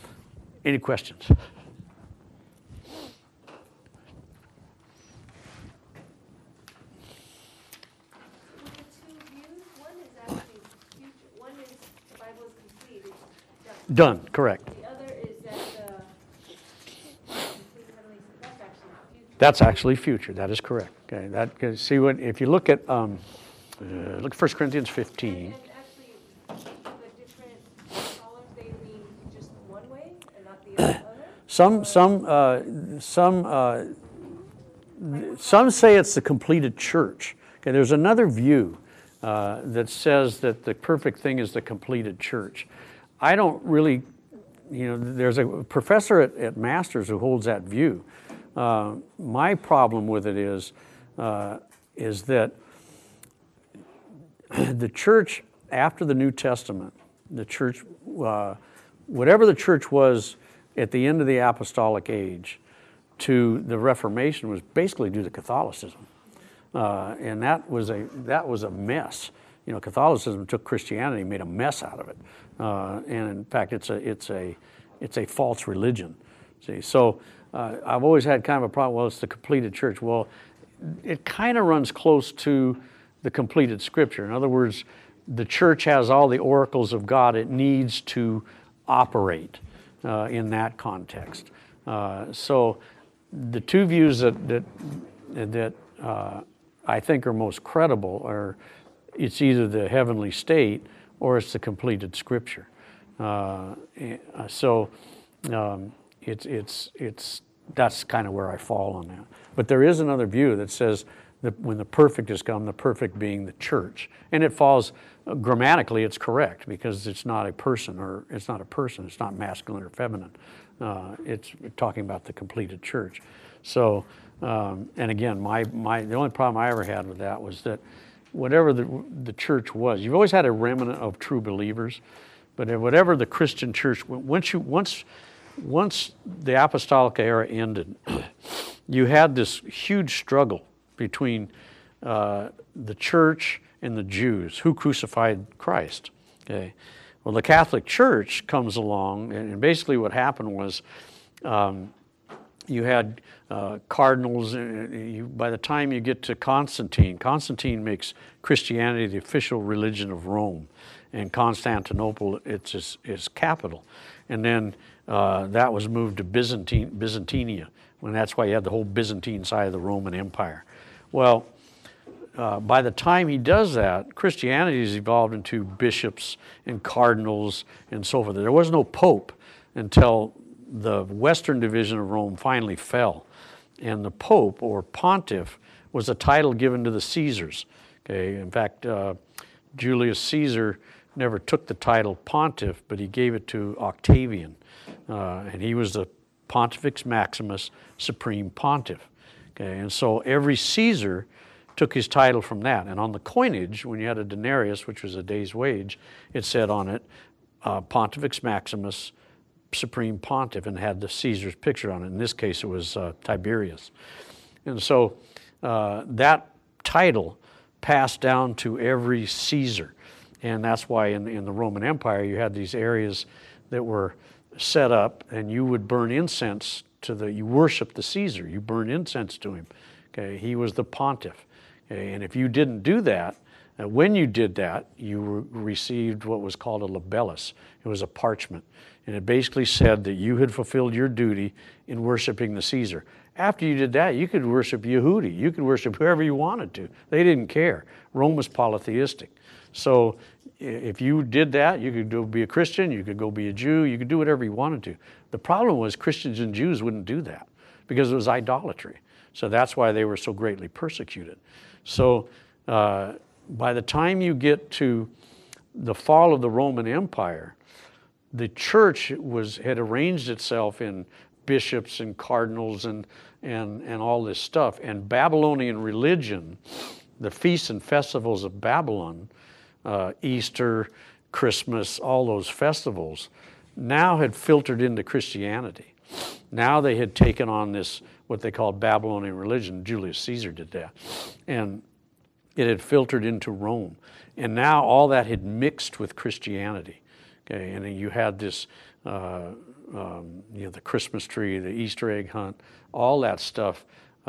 Any questions? Done, correct. The other is that that's actually future. That is correct. Okay, that see what if you look at look at 1 Corinthians 15. And actually, the different scholars, they mean just one way and not the other. Some say it's the completed church. Okay, there's another view that says that the perfect thing is the completed church. I don't really, there's a professor at Masters who holds that view. My problem with it is that the church after the New Testament, the church, whatever the church was at the end of the apostolic age to the Reformation was basically due to Catholicism, and that was a mess. Catholicism took Christianity and made a mess out of it, and in fact, it's a false religion. See, so I've always had kind of a problem. Well, it's the completed church. Well, it kind of runs close to the completed Scripture. In other words, the church has all the oracles of God it needs to operate in that context. So the two views that I think are most credible are it's either the heavenly state or it's the completed Scripture. that's kind of where I fall on that. But there is another view that says that when the perfect has come, the perfect being the church, and it falls grammatically, it's correct because it's not a person, it's not masculine or feminine. It's talking about the completed church. So, and again, the only problem I ever had with that was that whatever the church was, you've always had a remnant of true believers, but whatever the Christian church, once the apostolic era ended, you had this huge struggle between the church and the Jews who crucified Christ. Okay, well, the Catholic Church comes along, and basically what happened was you had cardinals. By the time you get to Constantine makes Christianity the official religion of Rome, and Constantinople it's his capital, and then that was moved to Byzantinia, and that's why you had the whole Byzantine side of the Roman Empire. Well, by the time he does that, Christianity has evolved into bishops and cardinals and so forth. There was no pope until the western division of Rome finally fell. And the pope, or pontiff, was a title given to the Caesars. Okay, in fact, Julius Caesar never took the title pontiff, but he gave it to Octavian. And he was the Pontifex Maximus, supreme pontiff. Okay, and so every Caesar took his title from that. And on the coinage, when you had a denarius, which was a day's wage, it said on it, Pontifex Maximus, supreme pontiff, and had the Caesar's picture on it. In this case, it was Tiberius. And so that title passed down to every Caesar. And that's why in the Roman Empire, you had these areas that were set up, and you would burn incense you worship the Caesar. You burn incense to him. Okay, he was the pontiff. Okay, and if you didn't do that, when you did that, you received what was called a libellus. It was a parchment. And it basically said that you had fulfilled your duty in worshiping the Caesar. After you did that, you could worship Yehudi. You could worship whoever you wanted to. They didn't care. Rome was polytheistic. So if you did that, you could go be a Christian, you could go be a Jew, you could do whatever you wanted to. The problem was Christians and Jews wouldn't do that because it was idolatry. So that's why they were so greatly persecuted. So by the time you get to the fall of the Roman Empire, the church had arranged itself in bishops and cardinals and all this stuff. And Babylonian religion, the feasts and festivals of Babylon, Easter, Christmas, all those festivals, now had filtered into Christianity. Now they had taken on this, what they called Babylonian religion. Julius Caesar did that. And it had filtered into Rome. And now all that had mixed with Christianity. Okay, and then you had this, the Christmas tree, the Easter egg hunt, all that stuff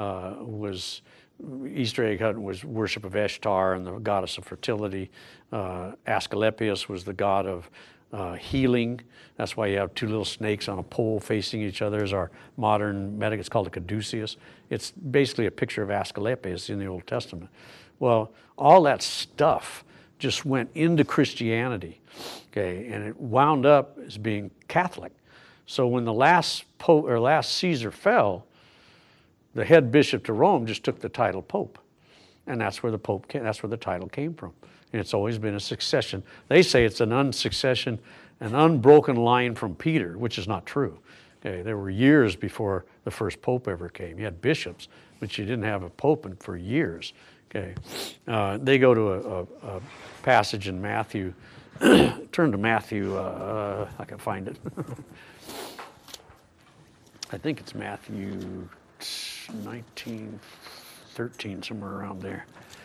Easter egg hunt was worship of Ishtar and the goddess of fertility. Asclepius was the god of healing. That's why you have two little snakes on a pole facing each other as our modern medic. It's called a caduceus. It's basically a picture of Asclepius in the Old Testament. Well, all that stuff just went into Christianity, okay, and it wound up as being Catholic. So when the last pope or last Caesar fell, the head bishop to Rome just took the title pope, and that's where that's where the title came from. And it's always been a succession. They say it's an unbroken line from Peter, which is not true. Okay, there were years before the first pope ever came. You had bishops, but you didn't have a pope for years. Okay, they go to a passage in Matthew. Turn to Matthew. I can find it. I think it's Matthew 19:13, somewhere around there.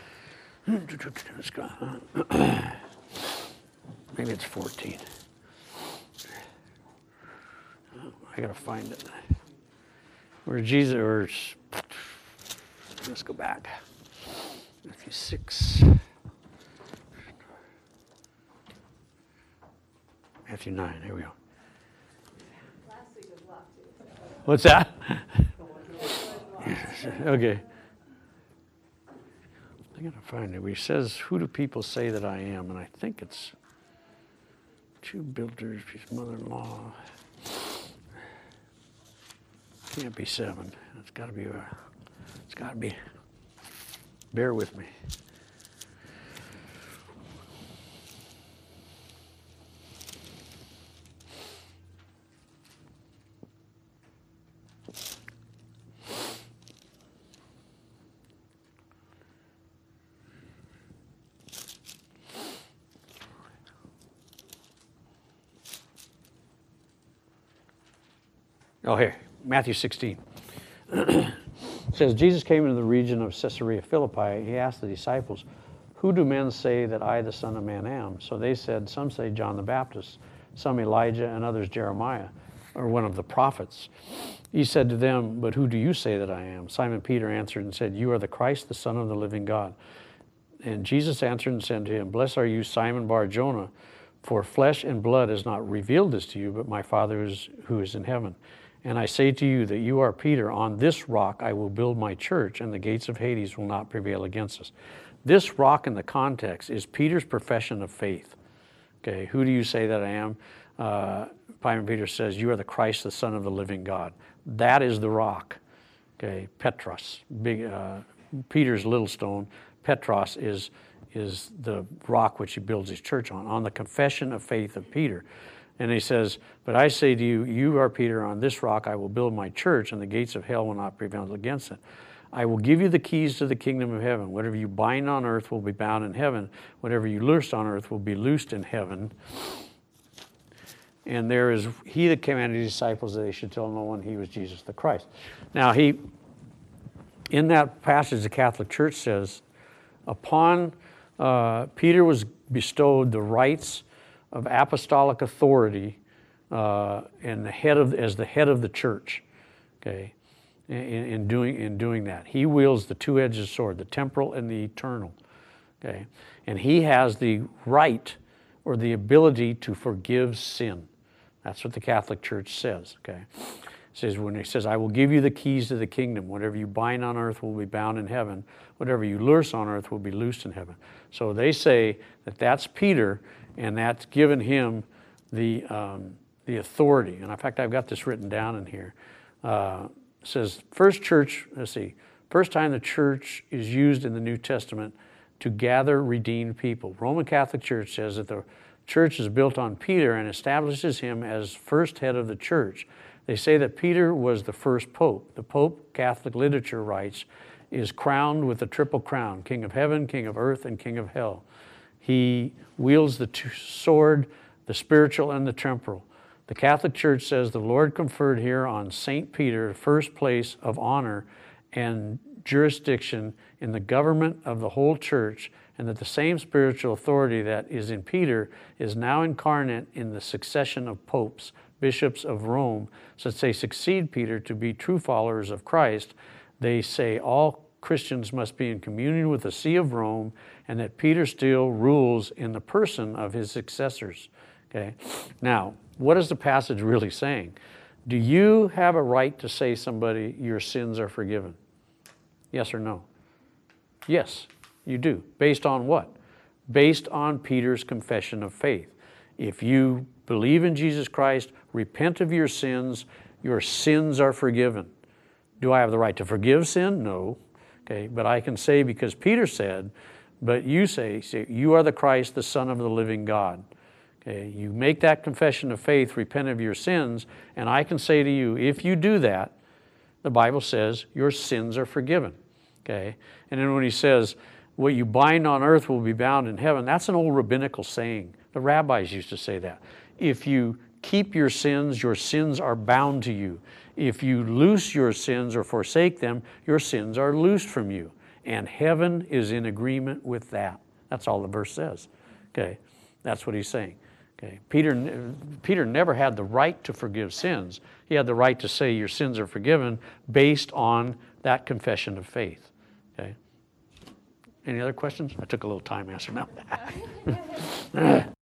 Maybe it's 14. I gotta find it. Where Jesus, let's go back. Matthew 6. Matthew 9, here we go. What's that? Okay. I gotta find it. He says, "Who do people say that I am?" And I think it's two builders, his mother-in-law. Can't be 7. It's got to be. Bear with me. Oh, here, Matthew 16. It says, Jesus came into the region of Caesarea Philippi. He asked the disciples, who do men say that I, the Son of Man, am? So they said, some say John the Baptist, some Elijah, and others Jeremiah, or one of the prophets. He said to them, but who do you say that I am? Simon Peter answered and said, you are the Christ, the Son of the living God. And Jesus answered and said to him, blessed are you, Simon Bar-Jonah, for flesh and blood has not revealed this to you, but my Father who is in heaven. And I say to you that you are Peter. On this rock I will build my church, and the gates of Hades will not prevail against us. This rock in the context is Peter's profession of faith. Okay, who do you say that I am? Simon Peter says, you are the Christ, the Son of the living God. That is the rock. Okay, Petros, Peter's little stone. Petros is the rock which he builds his church on the confession of faith of Peter. And he says, but I say to you, you are Peter, on this rock I will build my church, and the gates of hell will not prevail against it. I will give you the keys to the kingdom of heaven. Whatever you bind on earth will be bound in heaven. Whatever you loose on earth will be loosed in heaven. And there is he that commanded his disciples that they should tell no one he was Jesus the Christ. Now, in that passage, the Catholic Church says, upon Peter was bestowed the rights of apostolic authority and as the head of the church. Okay, in doing that, he wields the two-edged sword, the temporal and the eternal. Okay, and he has the right or the ability to forgive sin. That's what the Catholic Church says. Okay, it says when he says, "I will give you the keys to the kingdom. Whatever you bind on earth will be bound in heaven. Whatever you loose on earth will be loosed in heaven." So they say that that's Peter. And that's given him the authority. And in fact, I've got this written down in here. It says, first time the church is used in the New Testament to gather redeemed people. Roman Catholic Church says that the church is built on Peter and establishes him as first head of the church. They say that Peter was the first pope. The pope, Catholic literature writes, is crowned with the triple crown, King of heaven, King of earth, and King of hell. He wields the sword, the spiritual and the temporal. The Catholic Church says the Lord conferred here on St. Peter first place of honor and jurisdiction in the government of the whole church, and that the same spiritual authority that is in Peter is now incarnate in the succession of popes, bishops of Rome. Since they succeed Peter to be true followers of Christ, they say all Christians must be in communion with the See of Rome, and that Peter still rules in the person of his successors. Okay. Now, what is the passage really saying? Do you have a right to say somebody your sins are forgiven? Yes or no? Yes, you do. Based on what? Based on Peter's confession of faith. If you believe in Jesus Christ, repent of your sins are forgiven. Do I have the right to forgive sin? No. Okay, but I can say, because Peter said, but you say, you are the Christ, the Son of the living God. Okay, you make that confession of faith, repent of your sins, and I can say to you, if you do that, the Bible says your sins are forgiven. Okay, and then when he says, what you bind on earth will be bound in heaven, that's an old rabbinical saying. The rabbis used to say that. If you keep your sins are bound to you. If you loose your sins or forsake them, your sins are loosed from you. And heaven is in agreement with that. That's all the verse says. Okay, that's what he's saying. Okay, Peter never had the right to forgive sins. He had the right to say your sins are forgiven based on that confession of faith. Okay. Any other questions? I took a little time answering that.